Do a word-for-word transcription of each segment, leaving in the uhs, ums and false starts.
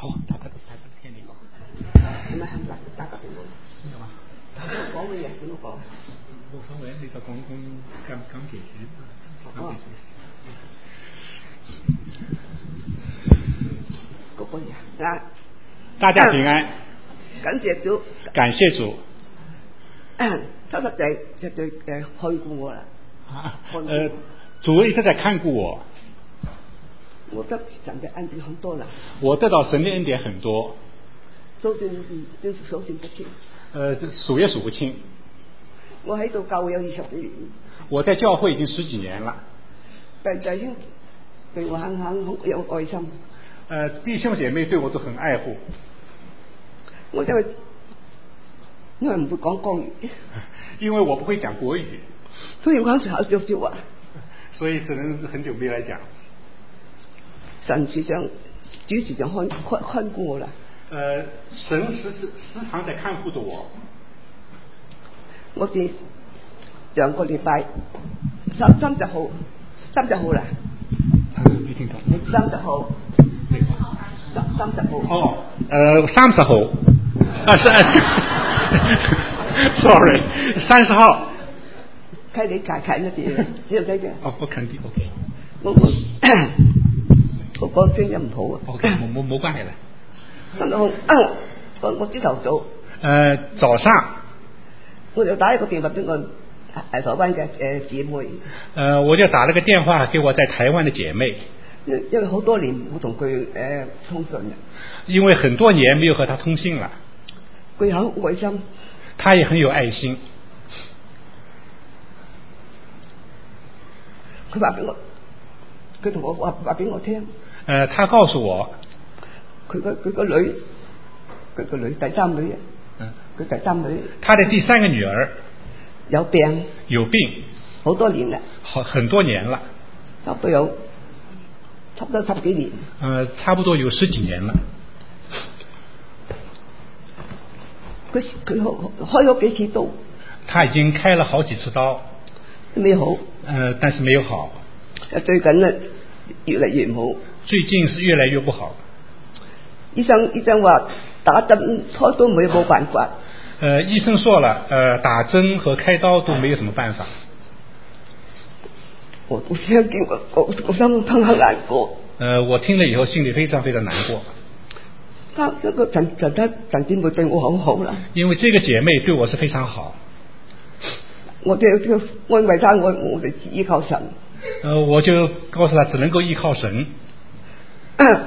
好，打打打聽你講。 係咪打打打俾我？ 邊個啊？ 講嘅嘢點樣講？ 冇所謂，你就講講講講解決，講解決。 嗰個嘢啊！ 大家平安。 感謝主。 感謝主。 他實在實在誒看顧我啦。 啊，呃，主一直在看顧我。 我得神的恩典很多了。 我得到神的恩典很多。 數算就是數算不清。 呃，數也數不清。 我喺度教會有二十幾年。 我在教會已經十幾年了。 但弟兄對我很很好有愛心。 呃，弟兄姐妹對我都很愛護。 我因為因為唔會講國語。 因為我不會講國語。 所以我講少少話。 所以只能很久沒來講。 神時常主時常看看看顧我啦。 呃，神時時時常在看顧着我。 我哋上個禮拜三三十號，三十號啦。 沒聽到。 三十號。三三十號。 哦，呃，三十號。啊，是啊。Sorry， 三十號。 睇你解近一啲，知唔知嘅？ 哦，我近啲 ，OK。 我我我個聲音唔好啊。 OK，冇冇冇關係啦。 三十號，我我朝頭早。 呃，早上。 我就打一個電話俾我誒台灣嘅誒姐妹。 呃，我就打了個電話給我在台灣的姐妹。 因因為好多年冇同佢誒通訊啦。 因為很多年沒有和他通信了。 佢好愛心。 他也很有愛心。 佢話俾我，佢同我話話俾我聽。 呃，他告訴我， 佢個佢個女，佢個女第三女啊。 嗯。 佢第三女。 他的第三個女兒。 有病。 有病。 好多年啦。 好很多年了。 差不多有，差不多十幾年。 呃，差不多有十幾年了。 佢佢開咗幾次刀。 他已經開了好幾次刀。 未好。 呃，但是沒有好。 最近呢，越嚟越唔好。 最近是越來越不好。 醫生醫生話打針開刀沒有冇辦法。 呃，醫生說了，呃，打針和開刀都沒有什麼辦法。 我我聽見我我我心很很難過。 呃，我聽了以後心裏非常非常難過。 他這個陳陳他陳姐妹對我好好啦。 因為這個姐妹對我是非常好。 我哋要安慰他，我我哋依靠神。 呃，我就告訴他只能夠依靠神。 嗯。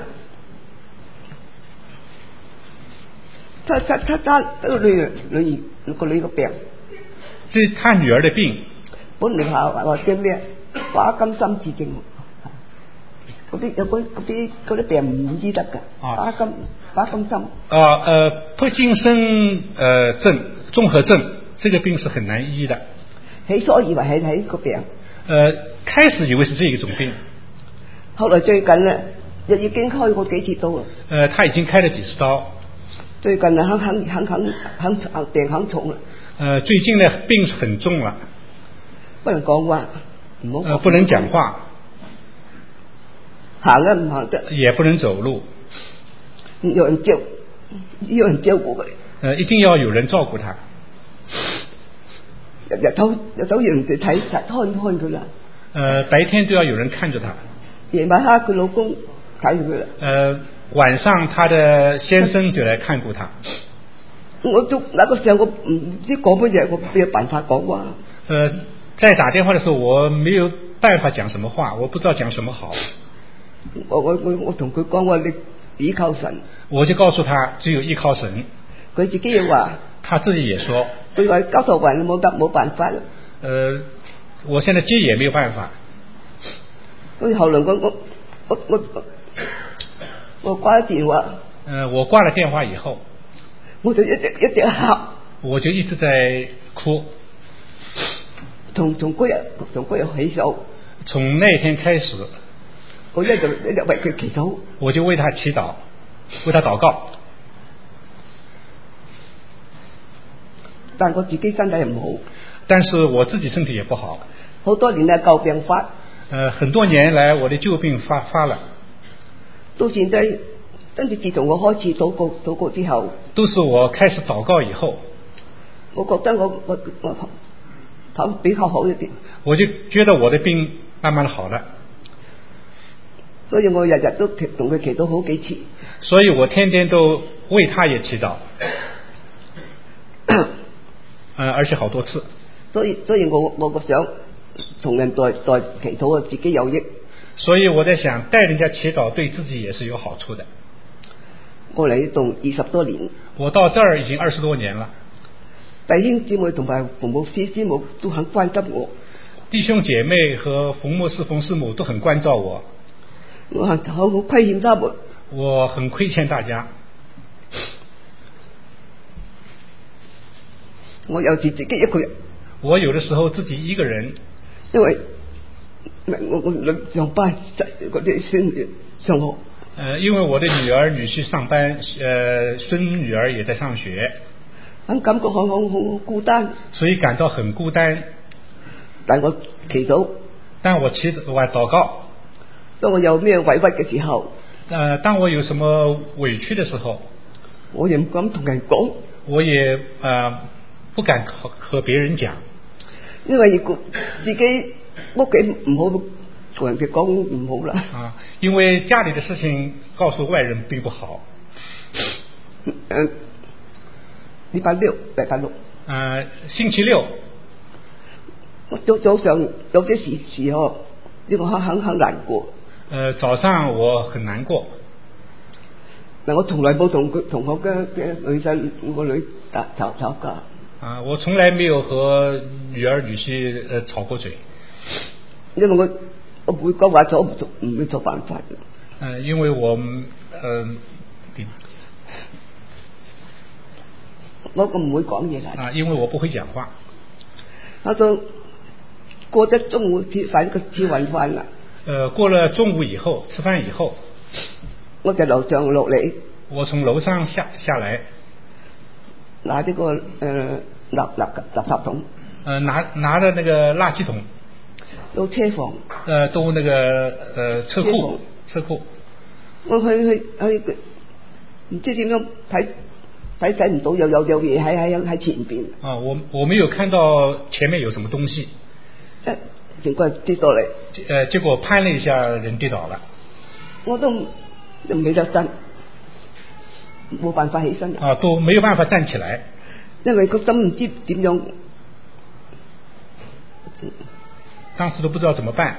他他他他個女兒女兒個女個病。 這是他女兒的病。 本嚟話話叫咩？花金心字症。嗰啲有嗰嗰啲嗰啲病唔醫得㗎。花金花金心。啊呃，帕金森呃症綜合症，這個病是很難醫的。 起初以為係係個病。 呃，開始以為是這一種病。 後來最近呢，又已經開過幾次刀啦。 呃，他已經開了幾次刀。 最近啊，很很很很很病很重啦。 呃，最近呢病是很重了。 不能講話，唔好。 呃，不能講話。 行啊唔行得。也不能走路。 有人照，有人照顧佢。 呃，一定要有人照顧他。 日日頭日頭要人哋睇睇看看佢啦。 呃，白天都要有人看着他。 夜晚黑佢老公睇佢啦。 呃，晚上他的先生就來看顧他。 我都那個時候我唔知講乜嘢，我沒有辦法講話。 呃，在打電話的時候，我沒有辦法講什麼話，我不知道講什麼好。 我我我我同佢講話，你依靠神。 我就告訴他，只有依靠神。 佢自己又話， 他自己也說， 佢話交頭還冇得冇辦法啦。 呃，我現在接也沒有辦法。 所以後來我我我我我掛咗電話。 呃，我掛了電話以後， 我就一直一直喊。 我就一直在哭。 從從嗰日從嗰日起手。 從那天開始， 我一直一直為佢祈禱。 我就為他祈禱，為他禱告。 但我自己身體唔好。 但是我自己身體也不好。 好多年來舊病發。 呃，很多年來我的舊病發發了。 到現在跟住自從我開始禱告禱告之後， 都是我開始禱告以後， 我覺得我我我頭比較好一點， 我就覺得我的病慢慢好了， 所以我日日都同佢祈禱好幾次， 所以我天天都為他也祈禱，呃，而且好多次， 所以所以我我個想同人代代祈禱啊，自己有益。 所以我在想帶人家祈禱對自己也是有好處的。 我嚟呢度二十多年， 我到這兒已經二十多年了， 弟兄姊妹同埋馮牧師師母都很關心我， 弟兄姐妹和馮牧師馮師母都很關照我， 我很好好虧欠他們， 我很虧欠大家， 我有時自己一個人， 我有的時候自己一個人， 因為我我女上班嗰啲孫女上學， 呃，因為我的女兒女婿上班，呃，孫女兒也在上學， 很感覺好好好孤單， 所以感到很孤單。 但我祈禱， 但我祈我禱告， 當我有咩委屈嘅時候， 呃，當我有什麼委屈的時候， 我也唔敢同人講， 我也呃不敢和和別人講， 因為如果自己屋企唔好，同人哋講唔好啦。 啊，因為家裏的事情告訴外人並不好。 嗯，禮拜六，禮拜六。 呃，星期六。 我早早上有啲時時候，呢個很很很難過。 呃，早上我很難過。 嗱，我從來冇同佢同我嘅嘅女仔我女打吵吵架。 啊，我從來沒有和女兒女婿呃吵過嘴。 因為我我唔會講話咗唔做唔會做辦法。 呃，因為我呃點？ 我個唔會講嘢啦。 啊，因為我不會講話。 我到過咗中午吃飯個吃完飯啦。 呃，過了中午以後，吃飯以後， 我就樓上落嚟。 我從樓上下下來， 拿呢個呃垃垃垃圾桶。呃， 拿拿着那個垃圾桶。 到車房。 呃，到那個呃車庫。車庫。 我去去去，唔知點樣睇睇睇唔到，有有有嘢喺喺喺前邊。 啊，我我沒有看到前面有什麼東西。 誒，結果跌到嚟。 呃，結果攀了一下，人跌倒了。 我都唔起得身，冇辦法起身。 啊，都沒有辦法站起來。 因為個心唔知點樣。 當時都不知道怎麼辦。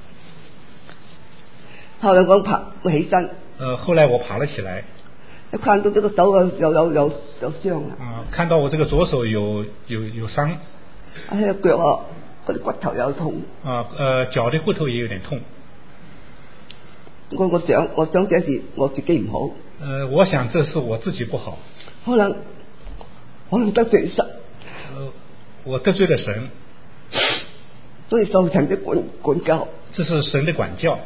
後來我爬我起身。 呃，後來我爬了起來。 一看到這個手啊，有有有有傷啊。 啊，看到我這個左手有有有傷。 哎，腳啊，嗰啲骨頭有痛。啊， 呃，腳的骨頭也有點痛。 我我想我想這是我自己唔好。 呃，我想這是我自己不好。 可能可能得罪神。 呃，我得罪了神。 所以受神的管管教。 這是神的管教。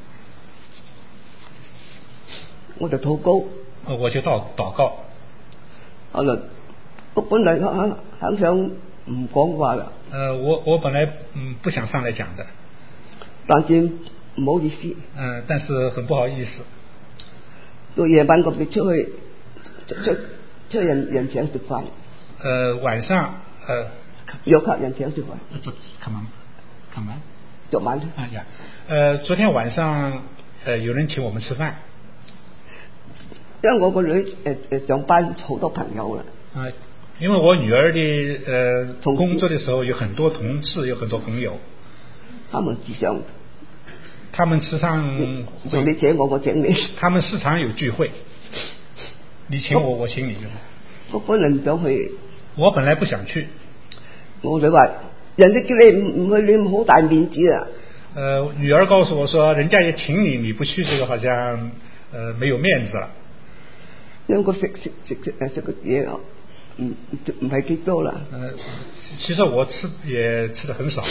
我就禱告。 呃，我就禱禱告。 後來我本來很很想唔講話啦。 呃，我我本來嗯不想上來講的。 但是唔好意思。 嗯、呃，但是很不好意思。 到夜晚我哋出去出出出人人請食飯。 呃，晚上呃有客人請食飯。 昨看完看完。 昨晚。 啊呀，呃，昨天晚上呃有人請我們吃飯。 因為我個女誒誒上班好多朋友啦。 啊，因為我女兒的呃工作的時候有很多同事，有很多朋友。 他們時常。 他們時常。 就你請我，我請你。他們時常有聚會。你請我，我請你。 我本來唔想去。 我本來不想去。 我女話，人哋叫你唔唔去，你唔好大面子啊。 呃，女兒告訴我說，人家也請你，你不去，這個好像呃沒有面子了。 因為我食食食食誒食嘅嘢啊，唔唔係幾多啦。 呃，其實我吃也吃得很少。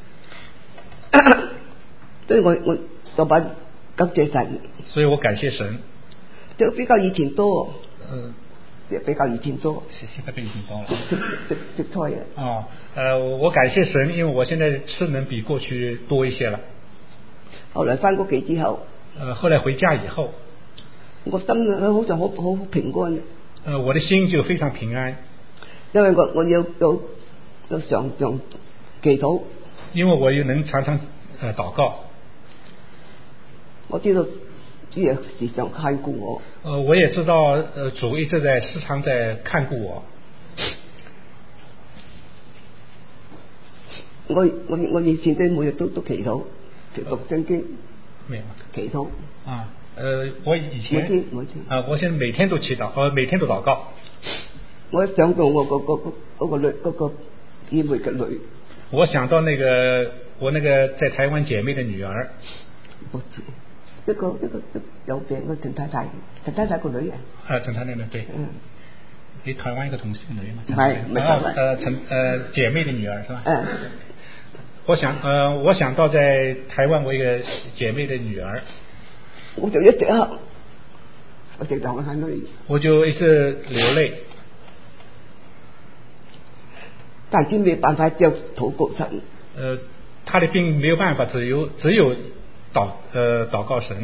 所以我我老闆感謝神。所以我感謝神。就比較以前多。嗯。也比較以前多。 現現在比以前多了。 食食食菜啊。 哦，呃，我感謝神，因為我現在吃能比過去多一些了。 後來翻屋企之後。 呃，後來回家以後。 我心好似好好平安。 呃，我的心就非常平安， 因為我我有有有常常祈禱， 因为我又能常常呃祷告。 我知道主也時常看顧我。 呃，我也知道呃主一直在時常在看顧我。 我我我以前都每日都都祈禱，讀聖經， 沒有祈禱啊。呃，我以前每天每天啊，我現在每天都祈禱，呃，每天都禱告。 我一想到我嗰嗰嗰嗰個女嗰個姊妹嘅女， 我想到那個我那個在台灣姐妹的女兒， 不知一個一個有病嘅陳太太，陳太太個女啊。 啊，陳太太呢？對。 嗯。 你台灣一個同事嘅女嘛？ 唔係唔係台灣。 呃，陳呃姐妹的女兒是吧？ 嗯。 我想呃，我想到在台灣我一個姐妹的女兒。 我就一直哭，我直流眼淚， 我就一直流淚， 但係沒辦法，只有禱告神。 呃，他的病沒有辦法，只有只有禱呃禱告神。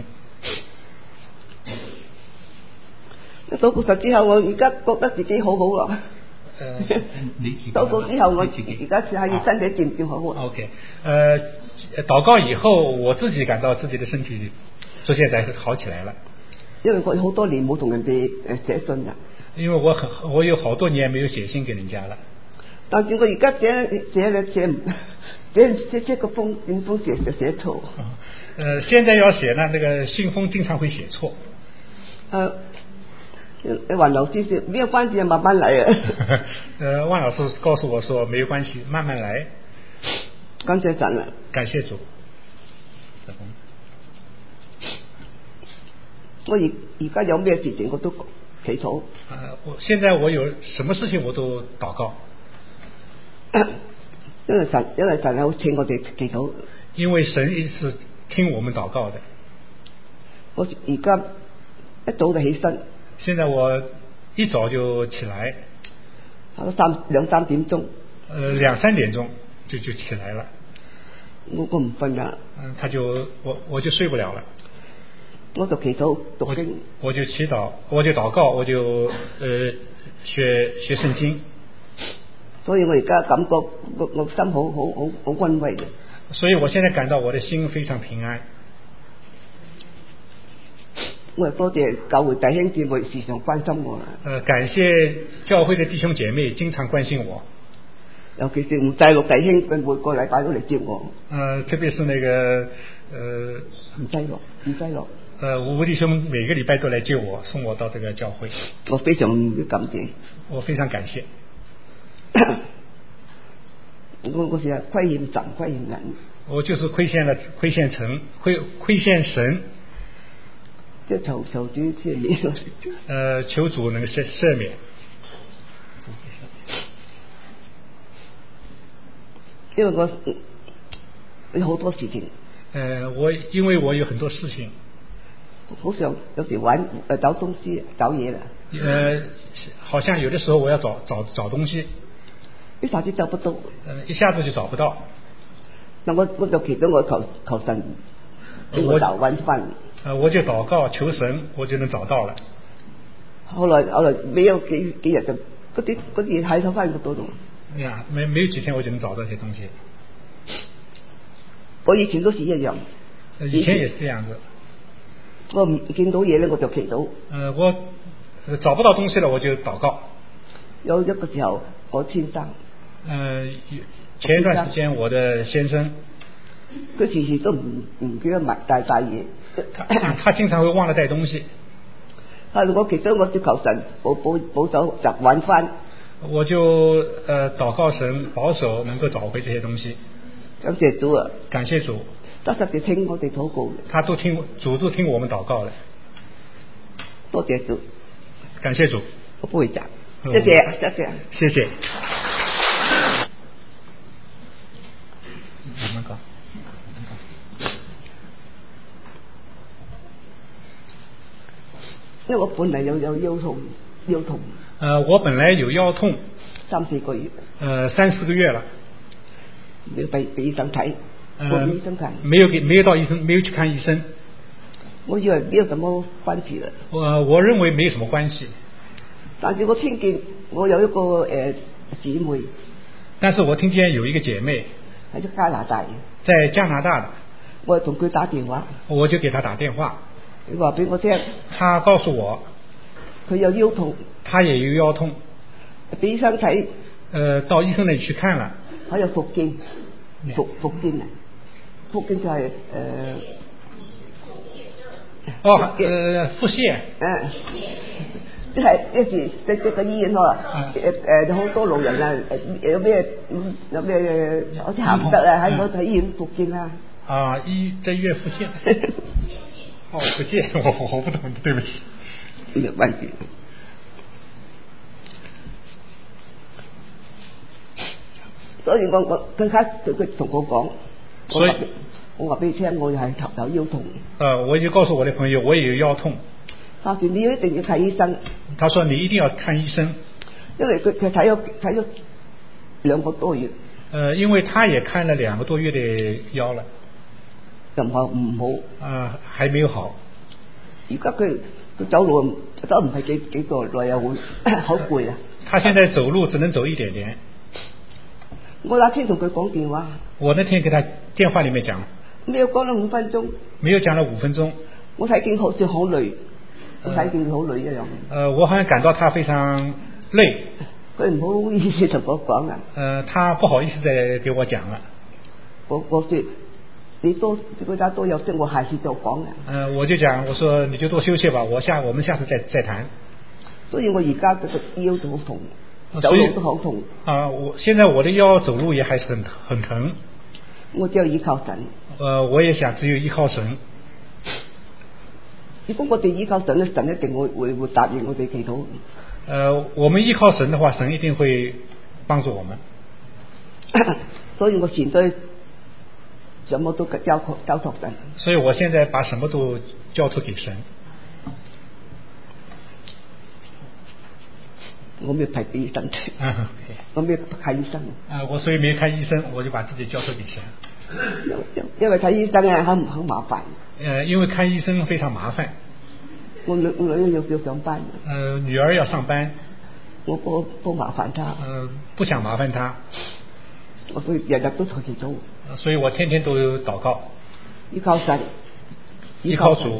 禱告神之後，我而家覺得自己好好啦。 呃，你禱告之後，我而家試下要身體漸漸好啊。 OK，呃，禱告以後，我自己感到自己的身體逐漸在好起來了。 因為我好多年冇同人哋誒寫信啦。 因為我很我有好多年沒有寫信給人家了。 但是我而家寫寫咧寫唔寫寫寫個封信封寫就寫錯。 呃，現在要寫呢，那個信封經常會寫錯。 呃，萬老師說沒有關係，慢慢來啊。 呃，萬老師告訴我說沒有關係，慢慢來。 感謝神啦， 感謝主。 我而而家有咩事情我都祈禱。 呃，我現在我有什麼事情我都禱告。 因為神因為神有請我哋祈禱。 因為神是聽我們禱告的。 我而家一早就起身。 現在我一早就起來。 三兩三點鐘。 呃，兩三點鐘就就起來了。 我我唔瞓啦。 嗯，他就我我就睡不了了。 我就祈禱讀經， 我就祈禱，我就禱告，我就呃學學聖經。 所以我而家感覺我我心好好好好安慰嘅。 所以我現在感到我的心非常平安。 我多謝教會弟兄姊妹時常關心我啦。 呃，感謝教會的弟兄姐妹經常關心我。 尤其是吳濟樂弟兄，佢每個禮拜都嚟接我。 呃，特別是那個呃吳濟樂，吳濟樂。 呃，吳弟兄每個禮拜都來接我，送我到這個教會。 我非常感謝。 我非常感謝。 我我是虧欠神，虧欠人。 我就是虧欠了，虧欠神，虧虧欠神。 就求求主赦免。 呃，求主能赦赦免。 因為我有好多事情。 呃，我因為我有很多事情。 好想有時玩誒找東西找嘢啦。 呃，好像有的時候我要找找找東西， 一下子找不到。 呃，一下子就找不到。 那我我就祈禱我求求神俾我找揾翻。 呃，我就禱告求神，我就能找到了。 後來後來沒有幾幾日就嗰啲嗰啲喺手翻唔到度。 哎呀，沒沒有幾天我就能找到這些東西。 我以前都是一樣。 以前也是這樣子。 我唔見到嘢咧，我就祈禱。 呃，我找不到東西了，我就禱告。 有一個時候，我先生。 呃，前一段時間我的先生， 佢時時都唔唔記得買帶帶嘢。 他他經常會忘了帶東西。 係我祈禱，我就求神保保保守就揾翻。 我就呃禱告神保守能夠找回這些東西。 感謝主啊！ 感謝主。 得實地聽我哋禱告。 他都聽主都聽我們禱告了。 多謝主。 感謝主。 我不會講。謝謝，謝謝。 謝謝。慢慢講。 因為我本嚟有有腰痛，腰痛。 呃，我本來有腰痛。 三四個月。 呃，三四個月了。 沒有俾俾醫生睇。 呃，沒有給沒有到醫生沒有去看醫生。 我以为没有什么关系的。 我我认为没什么关系。 但是我听见我有一個誒姊妹， 但是我聽見有一個姐妹喺加拿大， 在加拿大的， 我同佢打電話， 我就給她打電話， 佢話俾我聽， 她告訴我， 佢有腰痛， 她也有腰痛， 俾醫生睇， 呃，到醫生那裡去看了， 還有復健，復復健啊，復健就係誒。 哦，呃，腹瀉。 嗯，即係一時即即個醫院嗬，誒誒好多老人啊，有咩有咩好似行唔得啊，喺我喺醫院復健啊。 啊，醫在醫院復健。哦，復健，我我不懂，對不起。 沒有關係。所以我我更加佢佢同我講， 所以我話俾你聽，我又係頭有腰痛。 呃，我就告訴我的朋友，我也有腰痛。 他說你一定要睇醫生。他說你一定要看醫生， 因為佢佢睇咗睇咗兩個多月。呃， 因為他也看了兩個多月的腰了。 唔好唔好。 啊、呃，還沒有好。 而家佢佢走路走唔係幾幾個耐又會好攰啊。 他現在走路只能走一點點。 我那天同佢講電話。 我那天給他電話裡面講。 沒有講了五分鐘。 沒有講了五分鐘。 我睇見好似好累，我睇見好累一樣。 呃，我好像感到他非常累。 佢唔好意思同我講啊。 呃，他不好意思再給我講了。 我我說你多大家多休息，我下次就講啊。呃， 我就講，我說你就多休息吧，我下我們下次再再談。 所以我而家這個腰都好痛，走路都好痛。 啊，我現在我的腰走路也還是很很疼。 我就要依靠神。 呃，我也想只有依靠神。 如果我哋依靠神咧，神一定會會會答應我哋祈禱。 呃，我們依靠神的話，神一定會幫助我們。 所以我現在什麼都交託交託神。 所以我現在把什麼都交託給神。 我沒有睇醫生。 啊， 我沒有看醫生。 啊，我所以沒看醫生，我就把自己交託給神。 因為睇醫生啊，很很麻煩。 呃，因為看醫生非常麻煩。 我女我女兒要要上班。 呃，女兒要上班。 我不不麻煩她。 呃，不想麻煩她。 我所以日日都禱祈禱。 所以我天天都有禱告。 依靠神。 依靠主。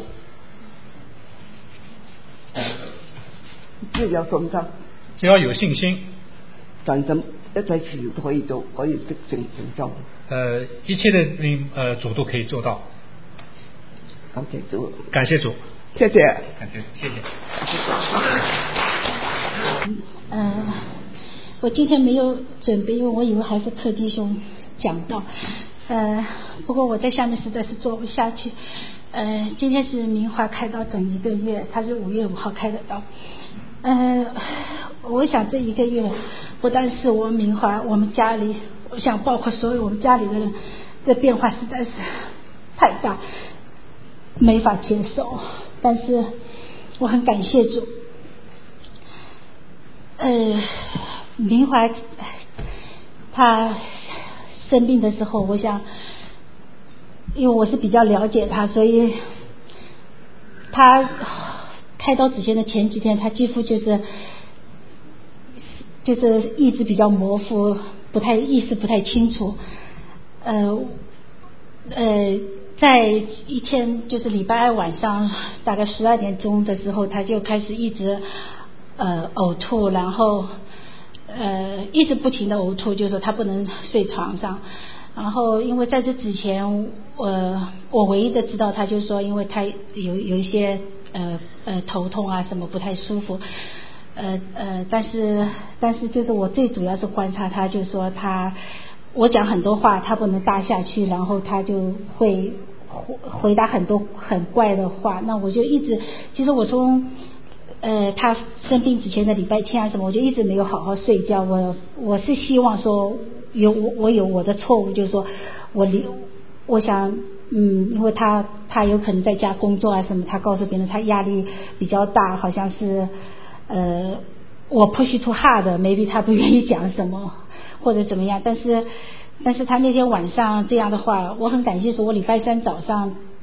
只要有信心。 只要有信心。 神什一切事都可以做，可以即成成就。呃， 一切的命呃主都可以做到。 感謝主。 感謝主。 謝謝。 感謝，謝謝。 呃，我今天沒有準備，因為我以為還是柯弟兄講道。呃，不過我在下面實在是做不下去。呃，今天是明華開刀整一個月，他是五月五號開的刀。呃，我想這一個月不但是我明華，我們家裏，我想包括所有我們家裏的人的變化實在是太大，沒法接受。但是我很感謝主。呃，明華他生病的時候，我想，因為我是比較了解他，所以他開刀之前的前幾天，他幾乎就是就是意志比較模糊，不太意識不太清楚。呃呃，在一天就是禮拜二晚上大概十二點鐘的時候，他就開始一直呃嘔吐，然後呃一直不停的嘔吐，就是他不能睡床上。然後因為在這之前，呃我唯一的知道他就是說，因為他有有一些呃呃頭痛啊什麼不太舒服，呃呃但是但是就是我最主要是觀察他，就是說他我講很多話他不能搭下去，然後他就會回答很多很怪的話。那我就一直，其實我從呃他生病之前的禮拜天啊什麼，我就一直沒有好好睡覺。我我是希望說有我我有我的錯誤，就是說我離我想嗯，因為他他有可能在家工作啊什麼，他告訴別人他壓力比較大，好像是呃我 push too hard，maybe 他不願意講什麼或者怎麼樣。但是但是他那天晚上這樣的話，我很感謝說，我禮拜三早上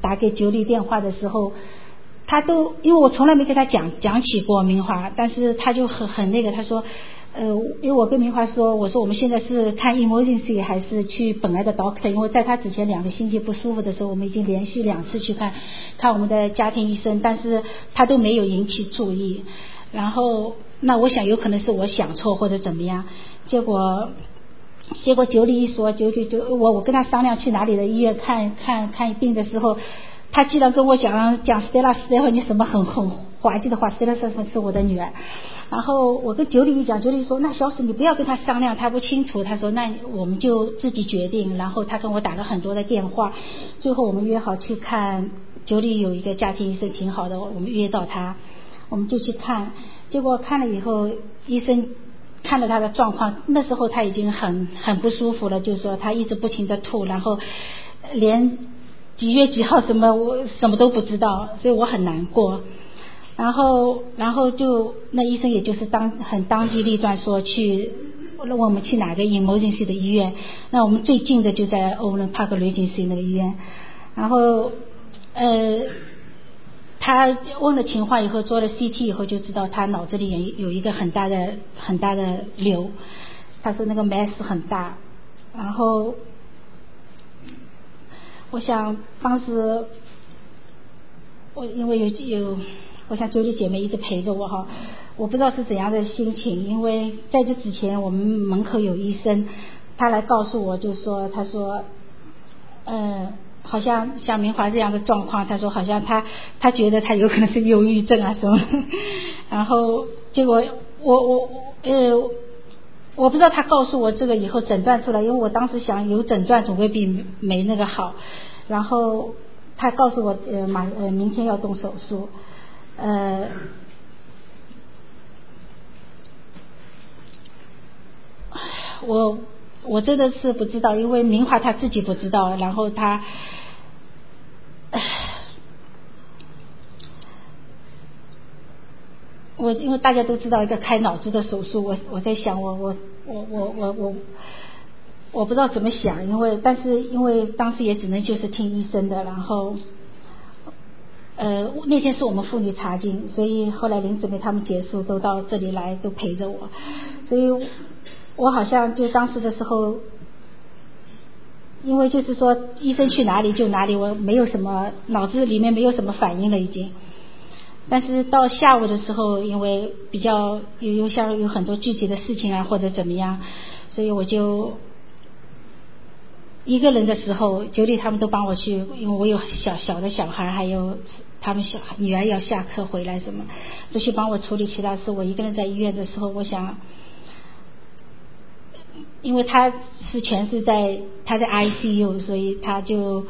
打给九里电话的时候，他都因为我从来没跟他讲讲起过明华，但是他就很很那个，他说呃，因为我跟明华说，我说我们现在是看 emergency 还是去本来的 doctor， 因为在他之前两个星期不舒服的时候，我们已经连续两次去看看我们的家庭医生，但是他都没有引起注意。然后那我想有可能是我想错或者怎么样，结果结果九里一说，九里就我我跟他商量去哪里的医院看看看病的时候，他既然跟我讲讲 Stella Stella 你什么很很滑稽的话 ，Stella Stella 是我的女儿。然后我跟九里一讲，九里说那小史你不要跟他商量，他不清楚。他说那我们就自己决定。然后他跟我打了很多的电话，最后我们约好去看。九里有一个家庭医生挺好的，我们约到他，我们就去看。结果看了以后，医生看了他的状况，那时候他已经很很不舒服了，就是说他一直不停的吐，然后连几月几号什么我什么都不知道，所以我很难过。然后然后就那医生也就是当很当机立断说去问我们去哪个 emergency 的医院，那我们最近的就在 Overland Park Regency 那个医院。然后呃他问了情况以后，做了 C T 以后就知道他脑子里有有一个很大的很大的瘤，他说那个 mass 很大。然后我想当时我因为有有我想九里姐妹一直陪着我哈，我不知道是怎样的心情，因为在这之前我们门口有医生，他来告诉我，就说他说嗯、呃好像像明华这样的状况，他说好像他他觉得他有可能是忧郁症啊什么，然后结果我我呃我不知道他告诉我这个以后诊断出来，因为我当时想有诊断总会比没那个好，然后他告诉我呃马呃明天要动手术，呃我我真的是不知道，因为明华他自己不知道，然后他我因为大家都知道一个开脑子的手术，我我在想我我我我我我我不知道怎么想，因为但是因为当时也只能就是听医生的，然后呃那天是我们妇女查经，所以后来林姊妹他们结束都到这里来都陪着我，所以我好像就当时的时候，因为就是说医生去哪里就哪里，我没有什么脑子里面没有什么反应了已经。但是到下午的时候，因为比较有有像有很多具体的事情啊或者怎么样，所以我就一个人的时候，九里他们都帮我去，因为我有小小的小孩，还有他们小女儿要下课回来什么，都去帮我处理其他事。我一个人在医院的时候，我想因为他是全是在他在 I C U， 所以他就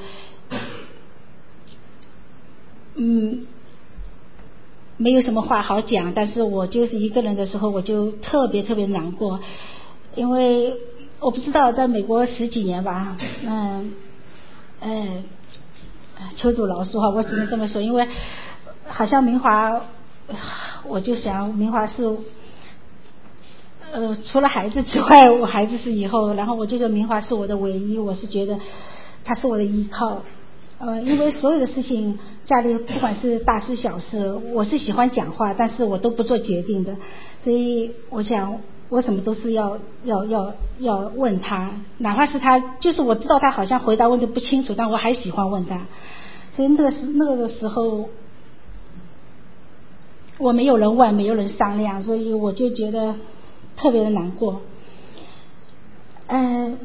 嗯没有什么话好讲，但是我就是一个人的时候我就特别特别难过，因为我不知道在美国十几年吧，嗯嗯求主饶恕哈，我只能这么说，因为好像明华我就想明华是呃，除了孩子之外，我孩子是以后，然后我就说明华是我的唯一，我是觉得他是我的依靠，呃，因为所有的事情家里不管是大事小事，我是喜欢讲话，但是我都不做决定的，所以我想我什么都是要要要要问他，哪怕是他就是我知道他好像回答问题不清楚，但我还喜欢问他，所以那个时那个时候我没有人问，没有人商量，所以我就觉得特别的难过，嗯、呃，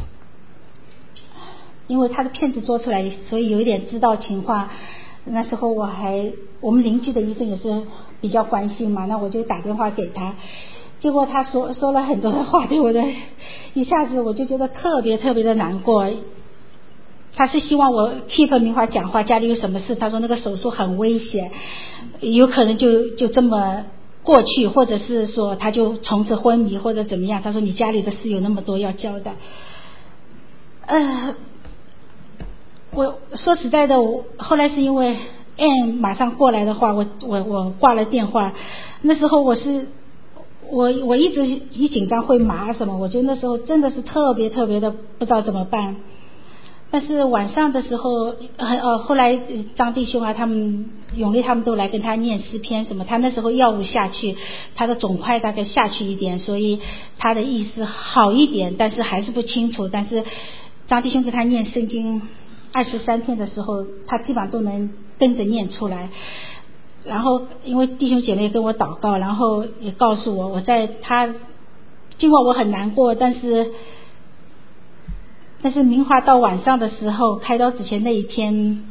因为他的片子做出来，所以有一点知道情况。那时候我还我们邻居的医生也是比较关心嘛，那我就打电话给他，结果他说说了很多的话，对我的一下子我就觉得特别特别的难过。他是希望我 keep 明华讲话，家里有什么事，他说那个手术很危险，有可能就就这么过去，或者是说他就从此昏迷或者怎么样，他说你家里的事有那么多要交代。呃我说实在的，我后来是因为 Ann 马上过来的话，我我我挂了电话，那时候我是我我一直一紧张会麻什么，我觉得那时候真的是特别特别的不知道怎么办， 但是晚上的时候，呃，后来张弟兄啊，他们永利他们都来跟他念诗篇什么，他那时候药物下去，他的肿块大概下去一点，所以他的意识好一点，但是还是不清楚。但是张弟兄跟他念圣经二十三天的时候，他基本上都能跟着念出来。然后因为弟兄姐妹跟我祷告，然后也告诉我，我在他尽管我很难过，但是但是明华到晚上的时候，开刀之前那一天，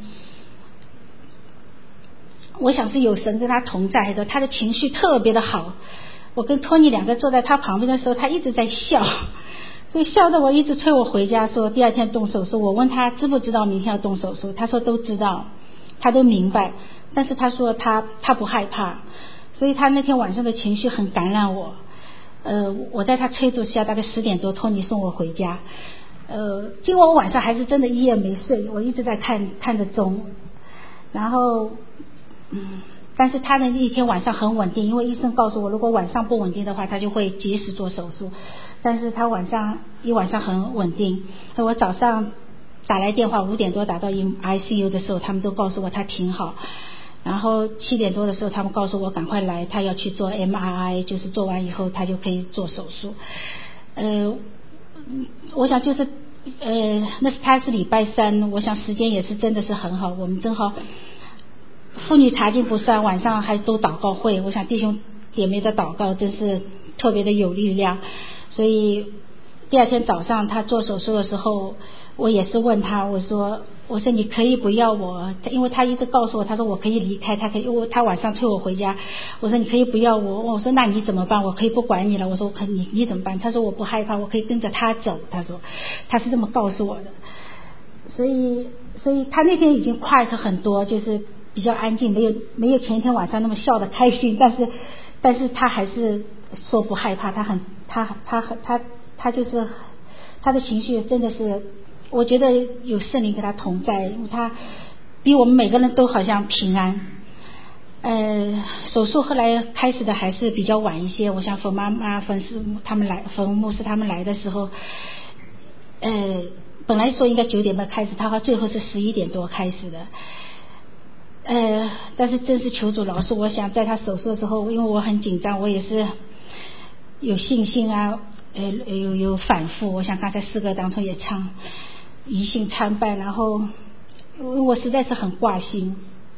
我想是有神跟他同在，还是他的情绪特别的好。我跟托尼两个坐在他旁边的时候，他一直在笑，所以笑得我一直催我回家，说第二天动手术。我问他知不知道明天要动手术，他说都知道，他都明白，但是他说他他不害怕，所以他那天晚上的情绪很感染我。呃，我在他催促下，大概十点多，托尼送我回家。呃，今晚我晚上还是真的一夜没睡，我一直在看看着钟，然后嗯，但是他那一天晚上很稳定，因为医生告诉我，如果晚上不稳定的话，他就会及时做手术。但是他晚上一晚上很稳定，我早上打来电话，五点多打到 I C U 的时候，他们都告诉我他挺好。然后七点多的时候，他们告诉我赶快来，他要去做 M R I， 就是做完以后他就可以做手术。呃，我想就是呃，那是他是礼拜三，我想时间也是真的是很好，我们正好妇女查经不算，晚上还都祷告会，我想弟兄姐妹的祷告真是特别的有力量。所以第二天早上他做手术的时候，我也是问他，我说我说你可以不要我，因为他一直告诉我，他说我可以离开，他可以，因为他晚上催我回家，我说你可以不要我，我说那你怎么办？我可以不管你了，我说我可你你怎么办？他说我不害怕，我可以跟着他走，他说他是这么告诉我的。所以所以他那天已经快乐很多，就是比较安静，没有没有前一天晚上那么笑得开心，但是但是他还是说不害怕，他很他他他他就是他的情绪真的是，我觉得有圣灵跟他同在，因为他比我们每个人都好像平安。呃，手术后来开始的还是比较晚一些，我想冯妈妈、冯师他们来，冯牧师他们来的时候，呃，本来说应该九点半开始，他最后是十一点多开始的。呃，但是真是求主饶恕，我想在他手术的时候，因为我很紧张，我也是有信心啊，呃，有有反复。我想刚才诗歌当中也唱疑心参半，然后我实在是很挂心。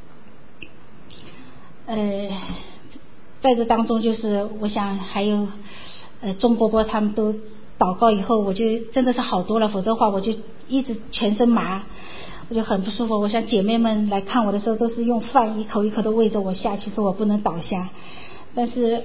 呃，在这当中就是我想还有呃钟伯伯他们都祷告以后，我就真的是好多了，否则的话我就一直全身麻，我就很不舒服。我想姐妹们来看我的时候都是用饭一口一口的喂着我下去，说我不能倒下，但是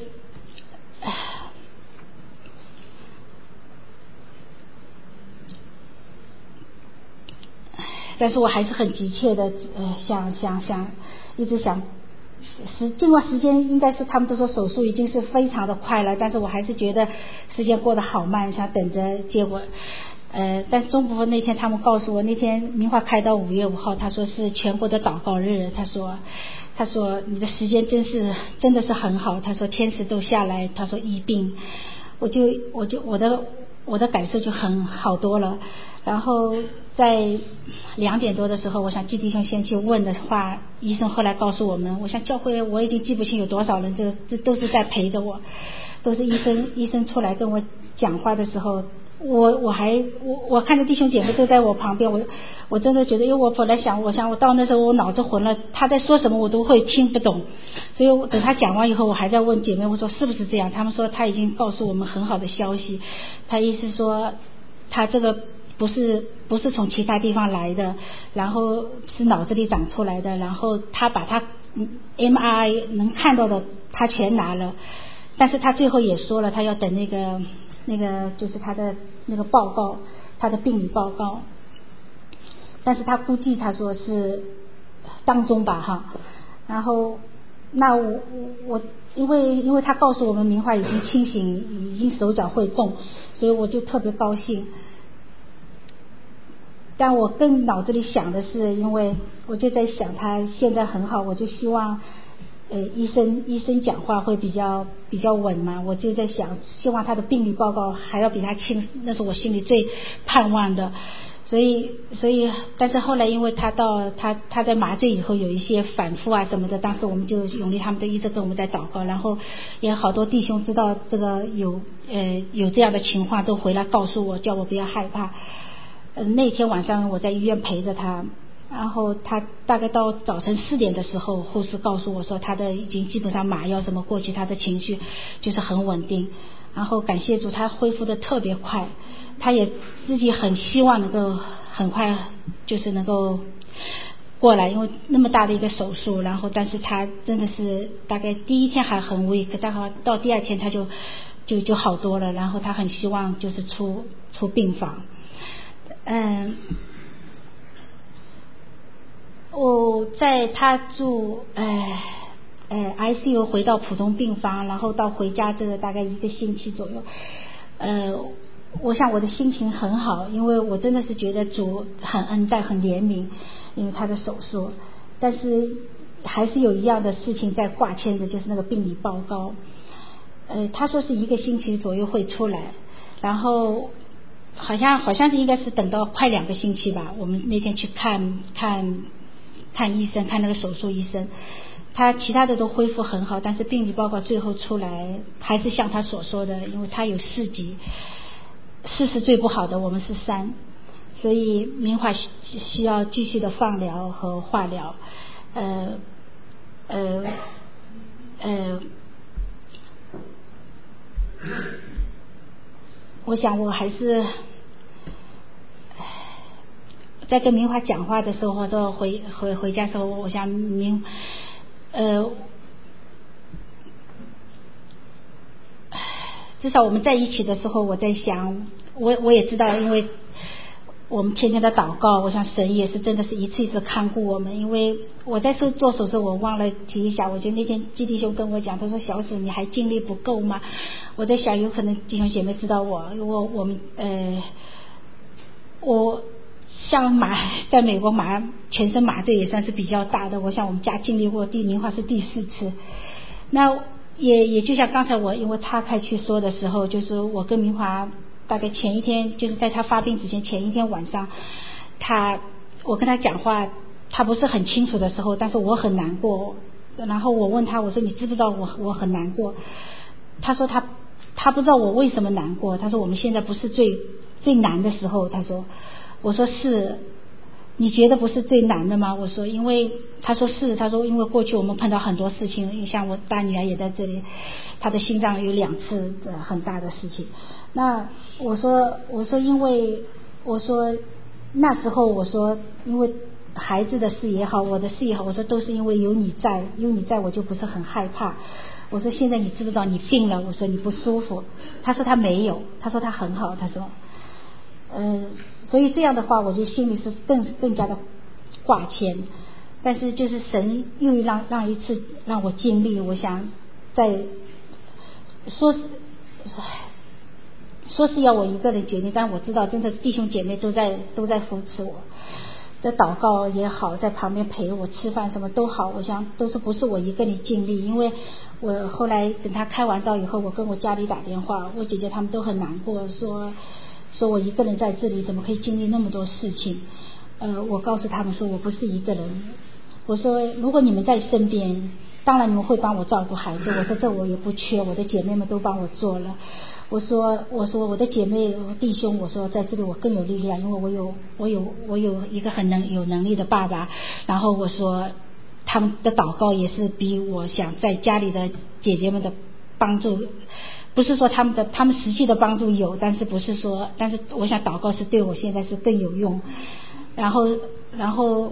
但是我还是很急切的呃想想想一直想时尽管时间应该是他们都说手术已经是非常的快了，但是我还是觉得时间过得好慢，想等着结果。呃，但是中部那天他们告诉我，那天明华开到五月五号，他说是全国的祷告日，他说他说你的时间真是真的是很好，他说天使都下来，他说医病，我就我就我的我的感受就很好多了。然后在两点多的时候，我想季弟兄先去问的话，医生后来告诉我们，我想教会我已经记不清有多少人，这这都是在陪着我，都是医生医生出来跟我讲话的时候，我我还我我看着弟兄姐妹都在我旁边，我我真的觉得，因为我本来想我想我到那时候我脑子混了，他在说什么我都会听不懂，所以我等他讲完以后，我还在问姐妹，我说是不是这样？他们说他已经告诉我们很好的消息，他意思说他这个不是不是从其他地方来的，然后是脑子里长出来的，然后他把他 M R I 能看到的他全拿了，但是他最后也说了，他要等那个那个就是他的那个报告，他的病理报告，但是他估计他说是当中吧哈，然后那我我因为因为他告诉我们明华已经清醒，已经手脚会动，所以我就特别高兴。但我更脑子里想的是，因为我就在想他现在很好，我就希望呃医生医生讲话会比较比较稳嘛，我就在想希望他的病理报告还要比他清，那是我心里最盼望的。 所以所以但是后来因为他到他他在麻醉以后有一些反复啊什么的，当时我们就永利他们都一直跟我们在祷告，然后也好多弟兄知道这个有呃有这样的情况都回来告诉我，叫我不要害怕。呃那天晚上我在医院陪着他，然后他大概到早晨四点的时候，护士告诉我说他的已经基本上麻药什么过去，他的情绪就是很稳定，然后感谢主他恢复的特别快，他也自己很希望能够很快就是能够过来，因为那么大的一个手术，然后但是他真的是大概第一天还很 weak， 大概到第二天他就就就好多了，然后他很希望就是出出病房。嗯，我在他住呃呃 I C U 回到普通病房，然后到回家这个大概一个星期左右，呃我想我的心情很好，因为我真的是觉得主很恩待很怜悯，因为他的手术，但是还是有一样的事情在挂牵着，就是那个病理报告，呃他说是一个星期左右会出来，然后好像好像是应该是等到快两个星期吧，我们那天去看看看医生，看那个手术医生，他其他的都恢复很好，但是病理报告最后出来还是像他所说的，因为他有四级，四是最不好的，我们是三，所以明华需要继续的放疗和化疗，呃呃呃我想我还是在跟明华讲话的时候，或者回回回家的时候，我想明呃至少我们在一起的时候，我在想，我我也知道，因为我们天天的祷告，我想神也是真的是一次一次看顾我们。因为我在做做手术，我忘了提一下，我就那天基弟兄跟我讲，他说小史你还精力不够吗？我在想有可能弟兄姐妹知道我，如果我们呃我像麻在美国麻全身麻醉也算是比较大的，我想我们家经历过第明华是第四次，那也也就像刚才我因为岔开去说的时候，就是我跟明华大概前一天，就是在他发病之前前一天晚上，他我跟他讲话他不是很清楚的时候，但是我很难过，然后我问他，我说你知不知道我我很难过？他说他他不知道我为什么难过，他说我们现在不是最最难的时候，他说，我说是，你觉得不是最难的吗？我说因为他说是，他说因为过去我们碰到很多事情，像我大女儿也在这里，她的心脏有两次的很大的事情。那我说我说因为我说那时候我说因为孩子的事也好，我的事也好，我说都是因为有你在，有你在我就不是很害怕。我说现在你知不知道你病了？我说你不舒服。他说他没有，他说他很好，他说呃所以这样的话我就心里是更更加的挂牵，但是就是神又让让一次让我经历，我想在说是说是要我一个人决定，但我知道真的弟兄姐妹都在都在扶持我，在祷告也好，在旁边陪我吃饭什么都好，我想都是不是我一个人经历。因为我后来等他开完刀以后，我跟我家里打电话，我姐姐他们都很难过，说说我一个人在这里怎么可以经历那么多事情。呃，我告诉他们说我不是一个人，我说如果你们在身边，当然你们会帮我照顾孩子，我说这我也不缺，我的姐妹们都帮我做了。我说我说我的姐妹弟兄，我说在这里我更有力量，因为我有我有我有一个很能有能力的爸爸，然后我说他们的祷告也是比我想在家里的姐姐们的帮助，不是说他们的他们实际的帮助有，但是不是说，但是我想祷告是对我现在是更有用。然后然后